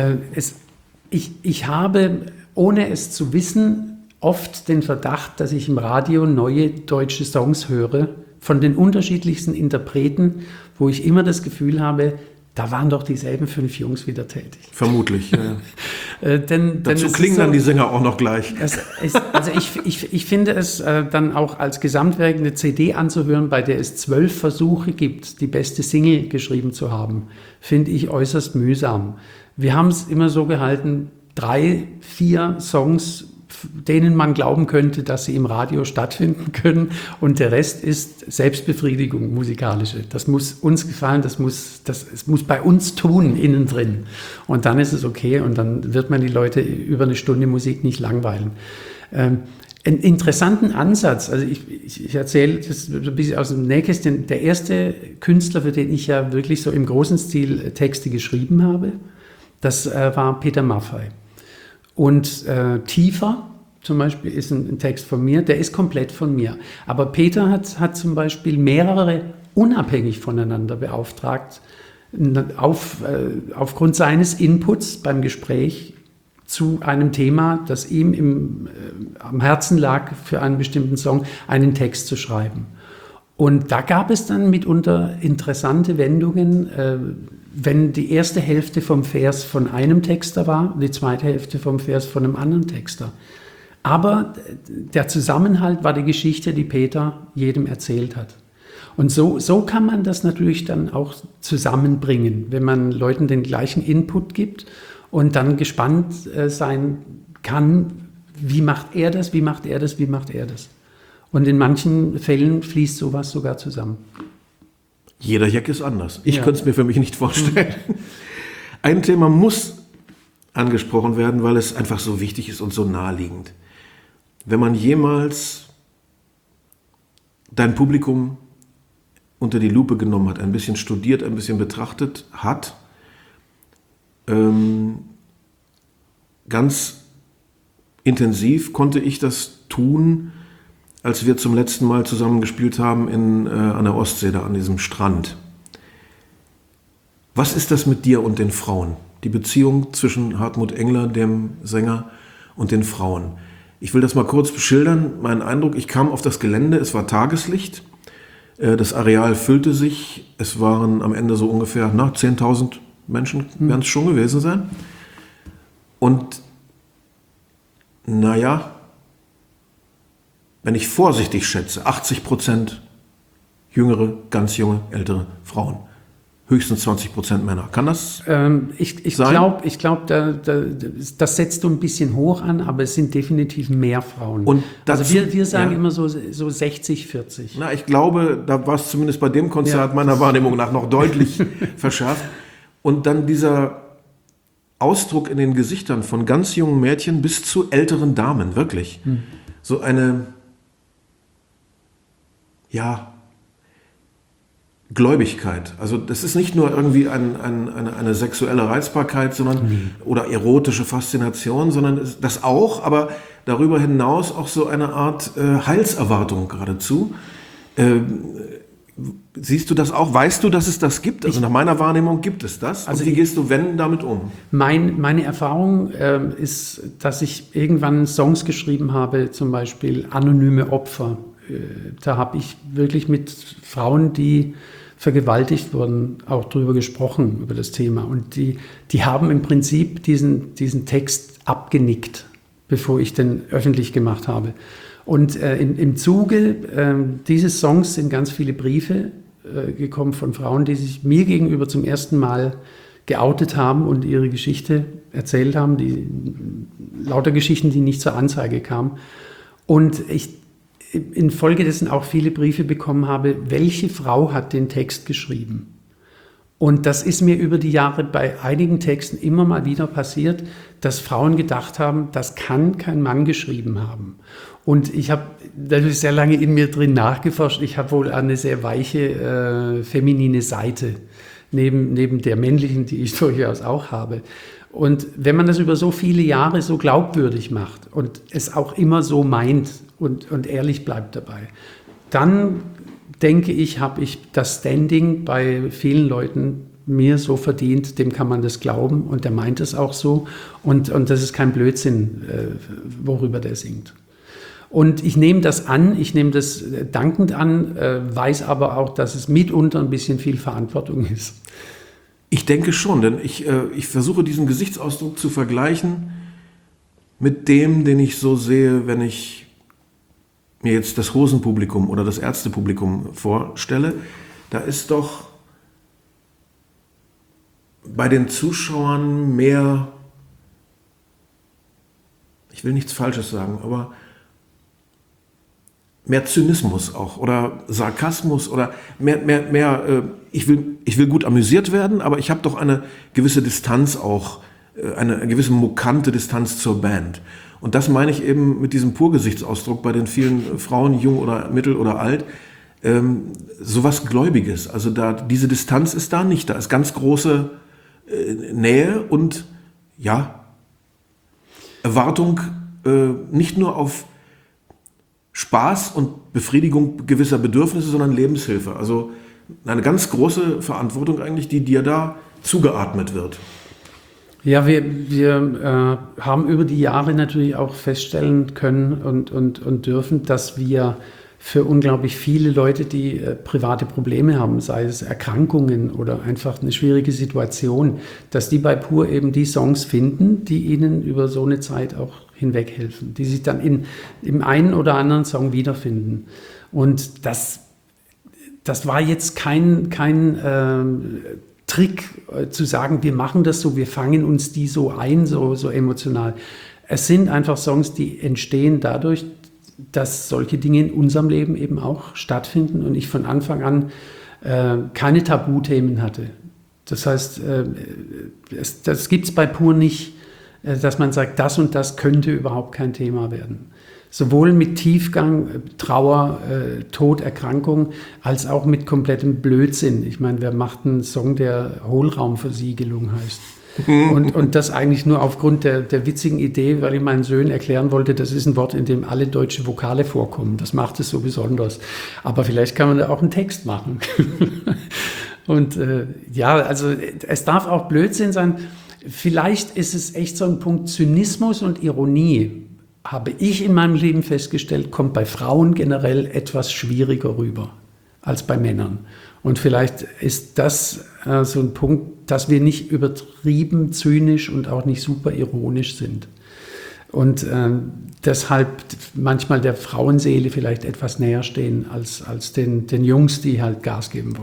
Ich habe, ohne es zu wissen, oft den Verdacht, dass ich im Radio neue deutsche Songs höre, von den unterschiedlichsten Interpreten, wo ich immer das Gefühl habe, da waren doch dieselben 5 Jungs wieder tätig. Vermutlich, ja. Dazu klingen so, dann die Sänger auch noch gleich. Ich finde es dann auch als Gesamtwerk eine CD anzuhören, bei der es 12 Versuche gibt, die beste Single geschrieben zu haben, finde ich äußerst mühsam. Wir haben es immer so gehalten, 3, 4 Songs, denen man glauben könnte, dass sie im Radio stattfinden können. Und der Rest ist Selbstbefriedigung, musikalische. Das muss uns gefallen, es muss bei uns tun, innen drin. Und dann ist es okay und dann wird man die Leute über eine Stunde Musik nicht langweilen. Einen interessanten Ansatz, also ich erzähle das ein bisschen aus dem Nähkästchen. Der erste Künstler, für den ich ja wirklich so im großen Stil Texte geschrieben habe, das war Peter Maffay. Und Tiefer zum Beispiel ist ein Text von mir, der ist komplett von mir. Aber Peter hat zum Beispiel mehrere unabhängig voneinander beauftragt, aufgrund seines Inputs beim Gespräch zu einem Thema, das ihm am Herzen lag, für einen bestimmten Song einen Text zu schreiben. Und da gab es dann mitunter interessante Wendungen, wenn die erste Hälfte vom Vers von einem Texter war und die zweite Hälfte vom Vers von einem anderen Texter. Aber der Zusammenhalt war die Geschichte, die Peter jedem erzählt hat. Und so kann man das natürlich dann auch zusammenbringen, wenn man Leuten den gleichen Input gibt und dann gespannt sein kann, wie macht er das, wie macht er das, wie macht er das. Und in manchen Fällen fließt sowas sogar zusammen. Jeder Jack ist anders. Ich könnte es mir für mich nicht vorstellen. Ein Thema muss angesprochen werden, weil es einfach so wichtig ist und so naheliegend. Wenn man jemals dein Publikum unter die Lupe genommen hat, ein bisschen studiert, ein bisschen betrachtet hat, ganz intensiv konnte ich das tun, als wir zum letzten Mal zusammen gespielt haben an der Ostsee, da an diesem Strand. Was ist das mit dir und den Frauen? Die Beziehung zwischen Hartmut Engler, dem Sänger, und den Frauen. Ich will das mal kurz beschildern. Mein Eindruck, ich kam auf das Gelände, es war Tageslicht, das Areal füllte sich, es waren am Ende so ungefähr 10.000 Menschen, werden es schon gewesen sein. Und naja, wenn ich vorsichtig schätze, 80% jüngere, ganz junge, ältere Frauen. höchstens 20% Männer. Kann das Ich sein? glaube, das setzt du ein bisschen hoch an, aber es sind definitiv mehr Frauen. Und also dazu- wir sagen ja. immer so 60, 40. Na, ich glaube, da war es zumindest bei dem Konzert Ja. meiner Wahrnehmung nach noch deutlich verschärft. Und dann dieser Ausdruck in den Gesichtern von ganz jungen Mädchen bis zu älteren Damen, wirklich. So eine, ja, Gläubigkeit. Also das ist nicht nur irgendwie eine sexuelle Reizbarkeit, sondern oder erotische Faszination, sondern das auch, aber darüber hinaus auch so eine Art Heilserwartung geradezu. Siehst du das auch? Weißt du, dass es das gibt? Also nach meiner Wahrnehmung gibt es das. Also und wie gehst du, wenn, damit um? Meine Erfahrung ist, dass ich irgendwann Songs geschrieben habe, zum Beispiel Anonyme Opfer. Da habe ich wirklich mit Frauen, die vergewaltigt wurden, auch darüber gesprochen, über das Thema. Und die haben im Prinzip diesen Text abgenickt, bevor ich den öffentlich gemacht habe. Und im Zuge dieses Songs sind ganz viele Briefe gekommen von Frauen, die sich mir gegenüber zum ersten Mal geoutet haben und ihre Geschichte erzählt haben, lauter Geschichten, die nicht zur Anzeige kamen. Und ich infolgedessen auch viele Briefe bekommen habe, welche Frau hat den Text geschrieben? Und das ist mir über die Jahre bei einigen Texten immer mal wieder passiert, dass Frauen gedacht haben, das kann kein Mann geschrieben haben. Und ich habe natürlich sehr lange in mir drin nachgeforscht. Ich habe wohl eine sehr weiche, feminine Seite, neben der männlichen, die ich durchaus auch habe. Und wenn man das über so viele Jahre so glaubwürdig macht und es auch immer so meint und ehrlich bleibt dabei, dann denke ich, habe ich das Standing bei vielen Leuten mir so verdient, dem kann man das glauben und der meint es auch so und das ist kein Blödsinn, worüber der singt. Und ich nehme das an, ich nehme das dankend an, weiß aber auch, dass es mitunter ein bisschen viel Verantwortung ist. Ich denke schon, denn ich versuche diesen Gesichtsausdruck zu vergleichen mit dem, den ich so sehe, wenn ich mir jetzt das Hosenpublikum oder das Ärztepublikum vorstelle. Da ist doch bei den Zuschauern mehr, ich will nichts Falsches sagen, aber mehr Zynismus auch oder Sarkasmus oder mehr ich will gut amüsiert werden, aber ich habe doch eine gewisse Distanz auch, eine gewisse mokante Distanz zur Band. Und das meine ich eben mit diesem Purgesichtsausdruck bei den vielen Frauen, jung oder mittel oder alt, sowas Gläubiges. Also diese Distanz ist da nicht, da ist ganz große Nähe und ja, Erwartung nicht nur auf Spaß und Befriedigung gewisser Bedürfnisse, sondern Lebenshilfe. Also eine ganz große Verantwortung eigentlich, die dir da zugeatmet wird. Ja, wir haben über die Jahre natürlich auch feststellen können und dürfen, dass wir für unglaublich viele Leute, die private Probleme haben, sei es Erkrankungen oder einfach eine schwierige Situation, dass die bei Pur eben die Songs finden, die ihnen über so eine Zeit auch hinweghelfen, die sich dann im einen oder anderen Song wiederfinden. Und das war jetzt kein Trick zu sagen, wir machen das so, wir fangen uns die so ein, so emotional. Es sind einfach Songs, die entstehen dadurch, dass solche Dinge in unserem Leben eben auch stattfinden und ich von Anfang an keine Tabuthemen hatte. Das heißt, das gibt es bei Pur nicht, dass man sagt, das und das könnte überhaupt kein Thema werden. Sowohl mit Tiefgang, Trauer, Tod, Erkrankung, als auch mit komplettem Blödsinn. Ich meine, wer macht einen Song, der Hohlraumversiegelung heißt? Und das eigentlich nur aufgrund der witzigen Idee, weil ich meinen Söhnen erklären wollte, das ist ein Wort, in dem alle deutsche Vokale vorkommen. Das macht es so besonders. Aber vielleicht kann man da auch einen Text machen. Und ja, also es darf auch Blödsinn sein. Vielleicht ist es echt so ein Punkt Zynismus und Ironie, habe ich in meinem Leben festgestellt, kommt bei Frauen generell etwas schwieriger rüber als bei Männern. Und vielleicht ist das so ein Punkt, dass wir nicht übertrieben zynisch und auch nicht super ironisch sind. Und deshalb manchmal der Frauenseele vielleicht etwas näher stehen als den Jungs, die halt Gas geben wollen.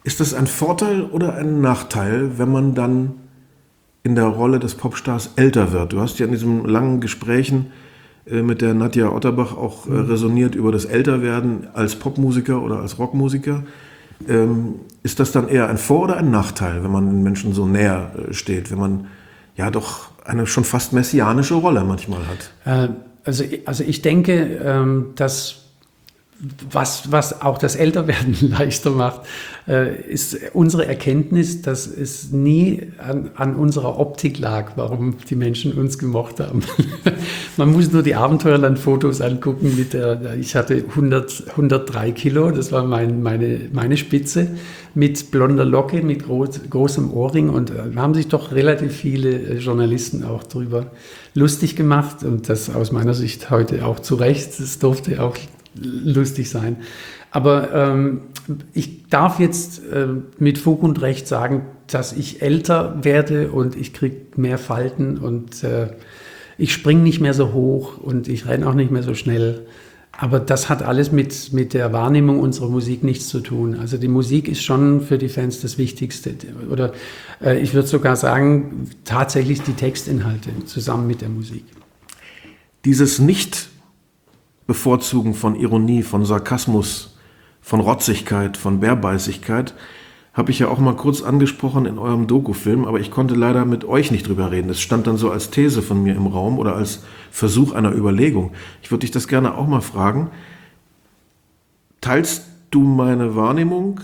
Ist das ein Vorteil oder ein Nachteil, wenn man dann in der Rolle des Popstars älter wird? Du hast ja in diesen langen Gesprächen mit der Nadja Otterbach auch resoniert über das Älterwerden als Popmusiker oder als Rockmusiker. Ist das dann eher ein Vor- oder ein Nachteil, wenn man den Menschen so näher steht, wenn man ja doch eine schon fast messianische Rolle manchmal hat? Also ich denke, dass was auch das Älterwerden leichter macht, ist unsere Erkenntnis, dass es nie an unserer Optik lag, warum die Menschen uns gemocht haben. Man muss nur die Abenteuerland-Fotos angucken. Ich hatte 103 Kilo, das war meine Spitze, mit blonder Locke, mit großem Ohrring, und da haben sich doch relativ viele Journalisten auch drüber lustig gemacht, und das aus meiner Sicht heute auch zu Recht. Das durfte auch lustig sein. Aber ich darf jetzt mit Fug und Recht sagen, dass ich älter werde und ich kriege mehr Falten und ich springe nicht mehr so hoch und ich renne auch nicht mehr so schnell. Aber das hat alles mit der Wahrnehmung unserer Musik nichts zu tun. Also die Musik ist schon für die Fans das Wichtigste. Oder ich würde sogar sagen, tatsächlich die Textinhalte zusammen mit der Musik. Dieses Nicht-Bevorzugen von Ironie, von Sarkasmus, von Rotzigkeit, von Bärbeißigkeit habe ich ja auch mal kurz angesprochen in eurem Dokufilm, aber ich konnte leider mit euch nicht drüber reden. Das stand dann so als These von mir im Raum oder als Versuch einer Überlegung. Ich würde dich das gerne auch mal fragen. Teilst du meine Wahrnehmung,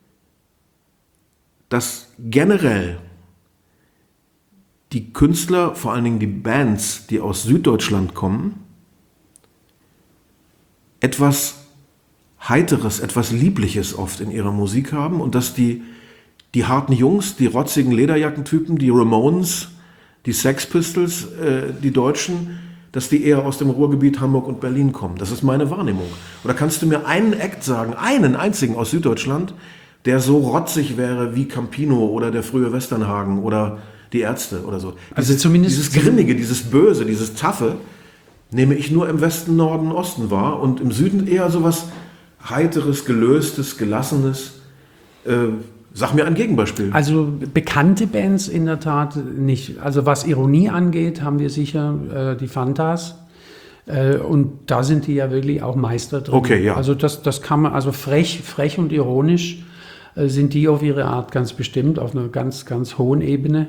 dass generell die Künstler, vor allen Dingen die Bands, die aus Süddeutschland kommen, etwas Heiteres, etwas Liebliches oft in ihrer Musik haben und dass die harten Jungs, die rotzigen Lederjackentypen, die Ramones, die Sex Pistols, die Deutschen, dass die eher aus dem Ruhrgebiet Hamburg und Berlin kommen. Das ist meine Wahrnehmung. Oder kannst du mir einen Act sagen, einen einzigen aus Süddeutschland, der so rotzig wäre wie Campino oder der frühe Westernhagen oder die Ärzte oder so? Also zumindest dieses Grimmige, dieses Böse, dieses Taffe nehme ich nur im Westen, Norden, Osten wahr und im Süden eher sowas Heiteres, Gelöstes, Gelassenes. Sag mir ein Gegenbeispiel. Also bekannte Bands in der Tat nicht. Also was Ironie angeht, haben wir sicher die Fantas. Und da sind die ja wirklich auch Meister drin. Okay, ja. Also das kann man, also frech und ironisch sind die auf ihre Art ganz bestimmt, auf einer ganz, ganz hohen Ebene.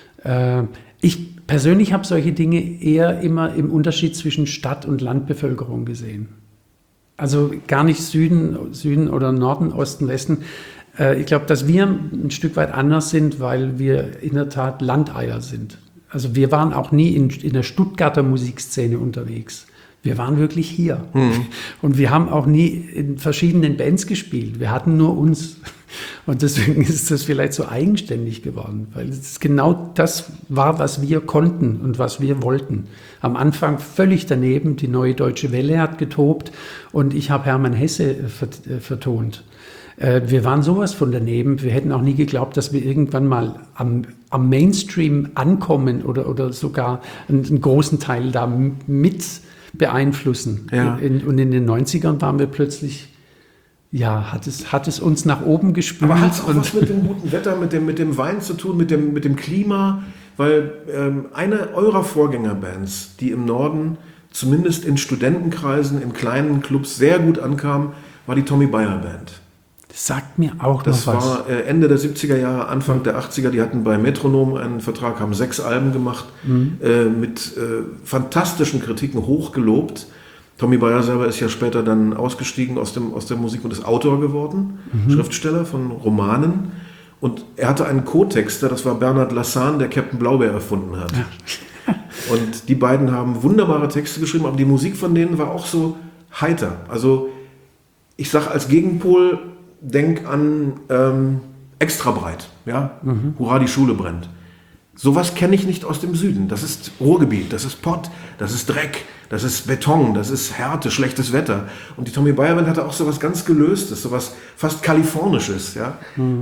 Ich persönlich habe solche Dinge eher immer im Unterschied zwischen Stadt- und Landbevölkerung gesehen. Also gar nicht Süden oder Norden, Osten, Westen. Ich glaube, dass wir ein Stück weit anders sind, weil wir in der Tat Landeier sind. Also wir waren auch nie in der Stuttgarter Musikszene unterwegs. Wir waren wirklich hier. Und wir haben auch nie in verschiedenen Bands gespielt. Wir hatten nur uns. Und deswegen ist das vielleicht so eigenständig geworden, weil es genau das war, was wir konnten und was wir wollten. Am Anfang völlig daneben, die Neue Deutsche Welle hat getobt und ich habe Hermann Hesse vertont. Wir waren sowas von daneben. Wir hätten auch nie geglaubt, dass wir irgendwann mal am Mainstream ankommen oder sogar einen großen Teil da mit beeinflussen. Ja. Und in den 90ern waren wir plötzlich, ja, hat es uns nach oben gespült. Aber hat es auch was mit dem guten Wetter, mit dem Wein zu tun, mit dem Klima? Weil eine eurer Vorgängerbands, die im Norden zumindest in Studentenkreisen, in kleinen Clubs sehr gut ankam, war die Tommy Bayer Band. Das sagt mir auch Das noch was. war Ende der 70er Jahre, Anfang der 80er. Die hatten bei Metronom einen Vertrag, haben 6 Alben gemacht, mit fantastischen Kritiken, hochgelobt. Tommy Bayer selber ist ja später dann ausgestiegen aus der Musik und ist Autor geworden, Schriftsteller von Romanen. Und er hatte einen Co-Texter, das war Bernhard Lassan, der Captain Blaubeer erfunden hat. Ja. Und die beiden haben wunderbare Texte geschrieben, aber die Musik von denen war auch so heiter. Also ich sage als Gegenpol, denk an Extra breit, ja? Hurra, die Schule brennt. Sowas kenne ich nicht aus dem Süden. Das ist Ruhrgebiet, das ist Pott, das ist Dreck, das ist Beton, das ist Härte, schlechtes Wetter. Und die Tommy Bayer Band hatte auch sowas ganz Gelöstes, sowas fast Kalifornisches, ja?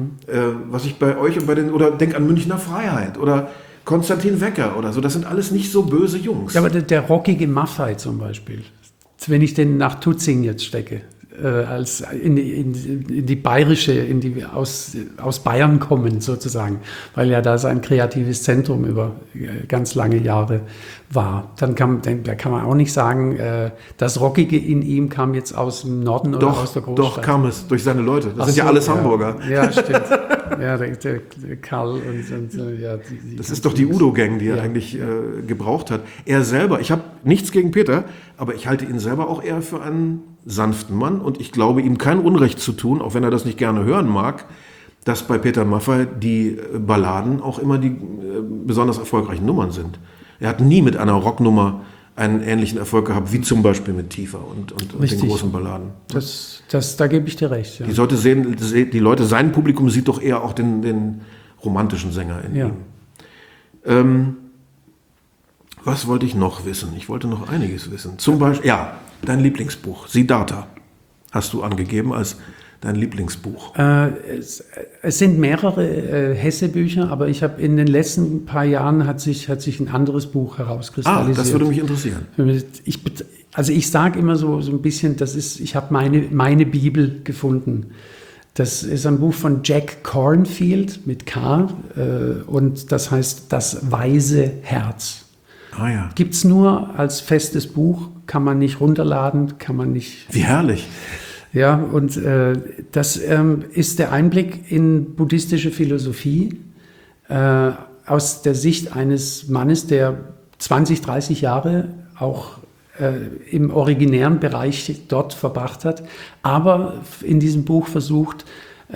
Was ich bei euch und oder denk an Münchner Freiheit oder Konstantin Wecker oder so, das sind alles nicht so böse Jungs. Ja, aber der rockige Maffei zum Beispiel, wenn ich den nach Tutzing jetzt stecke, als in die bayerische, aus Bayern kommend sozusagen, weil ja da sein kreatives Zentrum über ganz lange Jahre war. Da kann man auch nicht sagen, das Rockige in ihm kam jetzt aus dem Norden oder aus der Großstadt. Doch, kam es durch seine Leute. Das sind ja alles Hamburger. Ja, stimmt. Ja, der Karl und ja. Das ist doch die Udo-Gang, die er eigentlich gebraucht hat. Er selber, ich habe nichts gegen Peter, aber ich halte ihn selber auch eher für einen sanften Mann und ich glaube, ihm kein Unrecht zu tun, auch wenn er das nicht gerne hören mag, dass bei Peter Maffay die Balladen auch immer die besonders erfolgreichen Nummern sind. Er hat nie mit einer Rocknummer einen ähnlichen Erfolg gehabt, wie zum Beispiel mit Tiefer und den großen Balladen. Da gebe ich dir recht. Ja. Die Leute, sein Publikum sieht doch eher auch den romantischen Sänger in ihm. Was wollte ich noch wissen? Ich wollte noch einiges wissen. Zum Beispiel, dein Lieblingsbuch, Siddhartha, hast du angegeben als dein Lieblingsbuch. Es sind mehrere Hesse-Bücher, aber ich habe in den letzten paar Jahren hat sich ein anderes Buch herauskristallisiert. Das würde mich interessieren. Ich sage immer so ein bisschen, ich habe meine Bibel gefunden. Das ist ein Buch von Jack Kornfield mit K und das heißt Das weise Herz. Gibt es nur als festes Buch, kann man nicht runterladen, kann man nicht... Wie herrlich! Ja, und das ist der Einblick in buddhistische Philosophie aus der Sicht eines Mannes, der 20, 30 Jahre auch im originären Bereich dort verbracht hat, aber in diesem Buch versucht,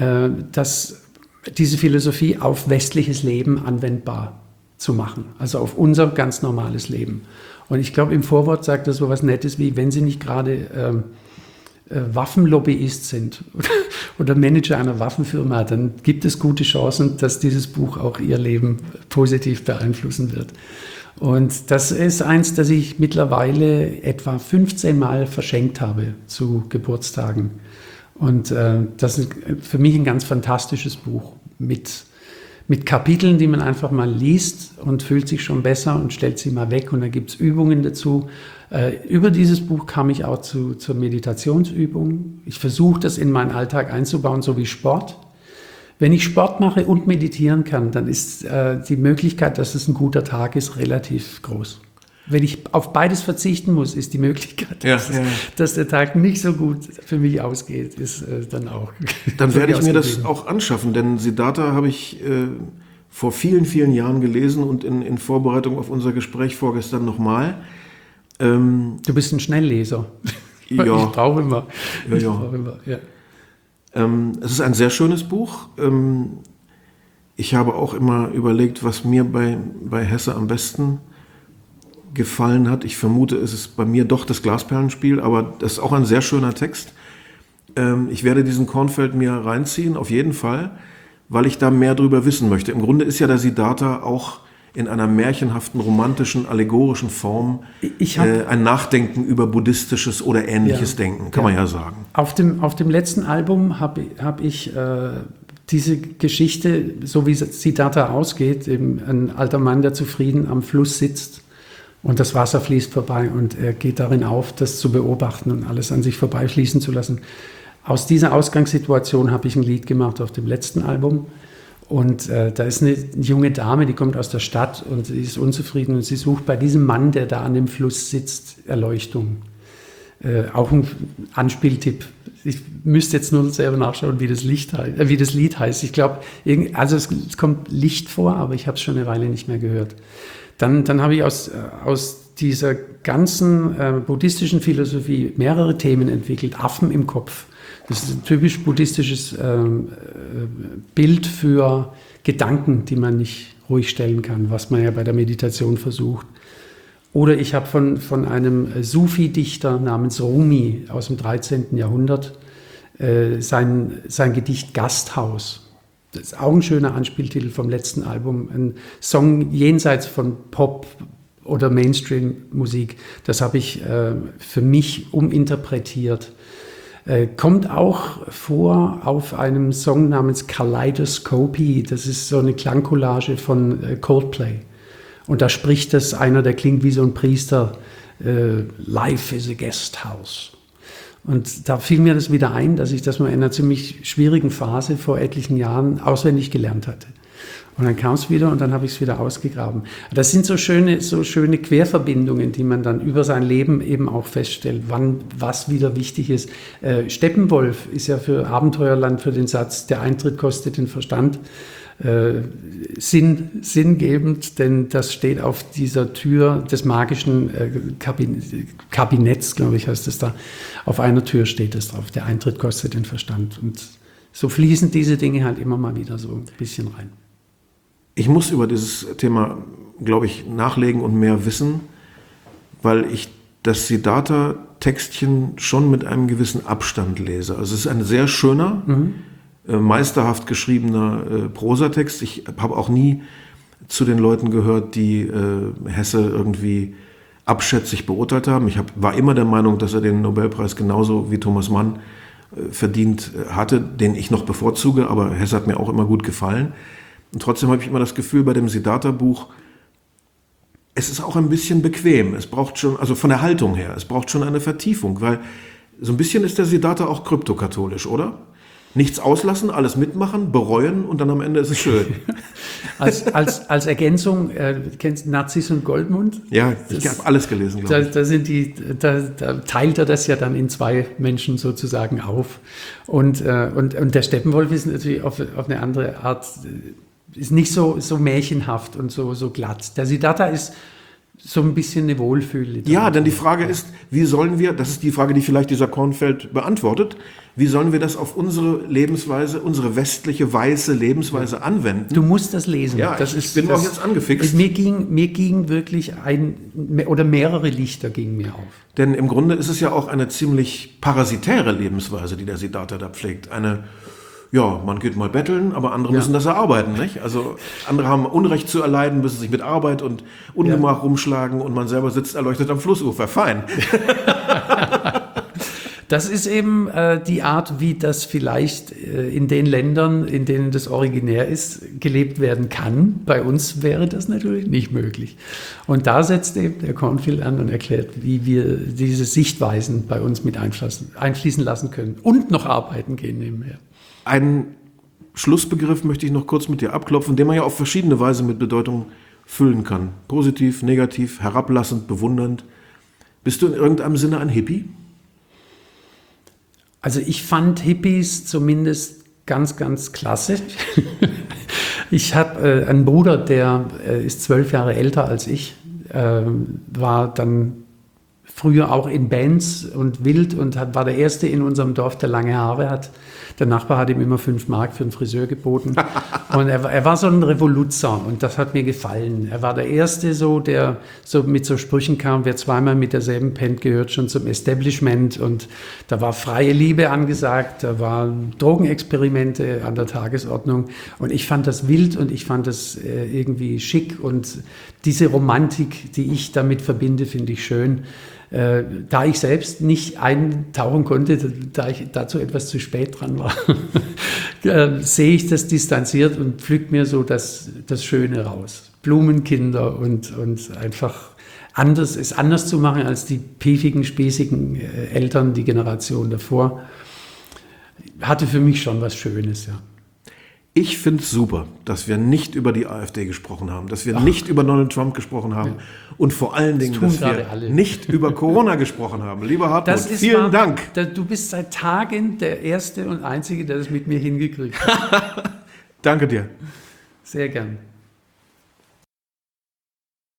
diese Philosophie auf westliches Leben anwendbar zu machen, also auf unser ganz normales Leben. Und ich glaube, im Vorwort sagt er so was Nettes wie, wenn Sie nicht gerade Waffenlobbyist sind oder Manager einer Waffenfirma, dann gibt es gute Chancen, dass dieses Buch auch Ihr Leben positiv beeinflussen wird. Und das ist eins, das ich mittlerweile etwa 15 Mal verschenkt habe zu Geburtstagen. Und das ist für mich ein ganz fantastisches Buch mit Kapiteln, die man einfach mal liest und fühlt sich schon besser und stellt sie mal weg und dann gibt es Übungen dazu. Über dieses Buch kam ich auch zur Meditationsübung. Ich versuche das in meinen Alltag einzubauen, so wie Sport. Wenn ich Sport mache und meditieren kann, dann ist die Möglichkeit, dass es ein guter Tag ist, relativ groß. Wenn ich auf beides verzichten muss, ist die Möglichkeit, dass der Tag nicht so gut für mich ausgeht, ist dann auch. Dann werde ich mir das auch anschaffen, denn Siddhartha habe ich vor vielen, vielen Jahren gelesen und in Vorbereitung auf unser Gespräch vorgestern nochmal. Du bist ein Schnellleser. Ja. Ich brauche immer. Es ist ein sehr schönes Buch. Ich habe auch immer überlegt, was mir bei Hesse am besten gefallen hat. Ich vermute, es ist bei mir doch das Glasperlenspiel, aber das ist auch ein sehr schöner Text. Ich werde diesen Kornfeld mir reinziehen, auf jeden Fall, weil ich da mehr drüber wissen möchte. Im Grunde ist ja der Siddhartha auch in einer märchenhaften, romantischen, allegorischen Form ein Nachdenken über buddhistisches oder ähnliches Denken, kann man ja sagen. Auf dem letzten Album hab ich diese Geschichte, so wie Siddhartha ausgeht, eben ein alter Mann, der zufrieden am Fluss sitzt und das Wasser fließt vorbei und er geht darin auf, das zu beobachten und alles an sich vorbeifließen zu lassen. Aus dieser Ausgangssituation habe ich ein Lied gemacht auf dem letzten Album. Und da ist eine junge Dame, die kommt aus der Stadt und sie ist unzufrieden und sie sucht bei diesem Mann, der da an dem Fluss sitzt, Erleuchtung. Auch ein Anspieltipp. Ich müsste jetzt nur selber nachschauen, wie das Lied heißt. Ich glaube, es kommt Licht vor, aber ich habe es schon eine Weile nicht mehr gehört. Dann habe ich aus dieser ganzen buddhistischen Philosophie mehrere Themen entwickelt. Affen im Kopf. Das ist ein typisch buddhistisches Bild für Gedanken, die man nicht ruhig stellen kann, was man ja bei der Meditation versucht. Oder ich habe von einem Sufi-Dichter namens Rumi aus dem 13. Jahrhundert sein Gedicht Gasthaus. Das ist auch ein schöner Anspieltitel vom letzten Album. Ein Song jenseits von Pop oder Mainstream-Musik. Das habe ich für mich uminterpretiert. Kommt auch vor auf einem Song namens Kaleidoscopy. Das ist so eine Klangcollage von Coldplay. Und da spricht einer, der klingt wie so ein Priester, Life is a guest house. Und da fiel mir das wieder ein, dass ich das mal in einer ziemlich schwierigen Phase vor etlichen Jahren auswendig gelernt hatte. Und dann kam es wieder und dann habe ich es wieder ausgegraben. Das sind so schöne Querverbindungen, die man dann über sein Leben eben auch feststellt, wann was wieder wichtig ist. Steppenwolf ist ja für Abenteuerland für den Satz, der Eintritt kostet den Verstand, sinngebend, denn das steht auf dieser Tür des magischen Kabinetts, glaube ich, heißt es da. Auf einer Tür steht es drauf, der Eintritt kostet den Verstand. Und so fließen diese Dinge halt immer mal wieder so ein bisschen rein. Ich muss über dieses Thema, glaube ich, nachlegen und mehr wissen, weil ich das Siddhartha-Textchen schon mit einem gewissen Abstand lese. Also es ist ein sehr schöner, meisterhaft geschriebener Prosatext. Ich habe auch nie zu den Leuten gehört, die Hesse irgendwie abschätzig beurteilt haben. Ich war immer der Meinung, dass er den Nobelpreis genauso wie Thomas Mann verdient hatte, den ich noch bevorzuge, aber Hesse hat mir auch immer gut gefallen. Und trotzdem habe ich immer das Gefühl, bei dem Siddhartha-Buch, es ist auch ein bisschen bequem. Es braucht schon, also von der Haltung her, es braucht schon eine Vertiefung, weil so ein bisschen ist der Siddhartha auch kryptokatholisch, oder? Nichts auslassen, alles mitmachen, bereuen und dann am Ende ist es schön. Als Ergänzung, kennst du Narziss und Goldmund? Ja, ich habe alles gelesen, glaube ich. Da teilt er das ja dann in zwei Menschen sozusagen auf. Und der Steppenwolf ist natürlich auf eine andere Art, ist nicht so märchenhaft und so glatt. Der Siddhartha ist so ein bisschen eine Wohlfühl. Ja, denn die Frage ist, wie sollen wir, das ist die Frage, die vielleicht dieser Kornfeld beantwortet, wie sollen wir das auf unsere Lebensweise, unsere westliche, weiße Lebensweise anwenden? Du musst das lesen. Ja, ich bin auch jetzt angefixt. Mir ging wirklich mehrere Lichter gingen mir auf. Denn im Grunde ist es ja auch eine ziemlich parasitäre Lebensweise, die der Siddhartha da pflegt. Ja, man geht mal betteln, aber andere müssen das erarbeiten, nicht? Also andere haben Unrecht zu erleiden, müssen sich mit Arbeit und Ungemach rumschlagen und man selber sitzt erleuchtet am Flussufer. Fein. Das ist eben die Art, wie das vielleicht in den Ländern, in denen das originär ist, gelebt werden kann. Bei uns wäre das natürlich nicht möglich. Und da setzt eben der Kornfeld an und erklärt, wie wir diese Sichtweisen bei uns mit einfließen lassen können und noch arbeiten gehen nebenher. Einen Schlussbegriff möchte ich noch kurz mit dir abklopfen, den man ja auf verschiedene Weise mit Bedeutung füllen kann. Positiv, negativ, herablassend, bewundernd. Bist du in irgendeinem Sinne ein Hippie? Also ich fand Hippies zumindest ganz, ganz klasse. Ich habe einen Bruder, der ist 12 Jahre älter als ich, war dann früher auch in Bands und wild und war der Erste in unserem Dorf, der lange Haare hat. Der Nachbar hat ihm immer 5 Mark für einen Friseur geboten. Und er war so ein Revoluzer und das hat mir gefallen. Er war der Erste, der so mit so Sprüchen kam, wer zweimal mit derselben pennt, gehört schon zum Establishment. Und da war freie Liebe angesagt, da waren Drogenexperimente an der Tagesordnung. Und ich fand das wild und ich fand das irgendwie schick. Und diese Romantik, die ich damit verbinde, finde ich schön. Da ich selbst nicht eintauchen konnte, da ich dazu etwas zu spät dran war, sehe ich das distanziert und pflück mir so das Schöne raus. Blumenkinder und einfach es anders zu machen als die piefigen, spießigen Eltern, die Generation davor, hatte für mich schon was Schönes, ja. Ich finde es super, dass wir nicht über die AfD gesprochen haben, dass wir nicht über Donald Trump gesprochen haben und vor allen Dingen, dass wir nicht über Corona gesprochen haben. Lieber Hartmut, vielen Dank. Du bist seit Tagen der Erste und Einzige, der das mit mir hingekriegt hat. Danke dir. Sehr gern.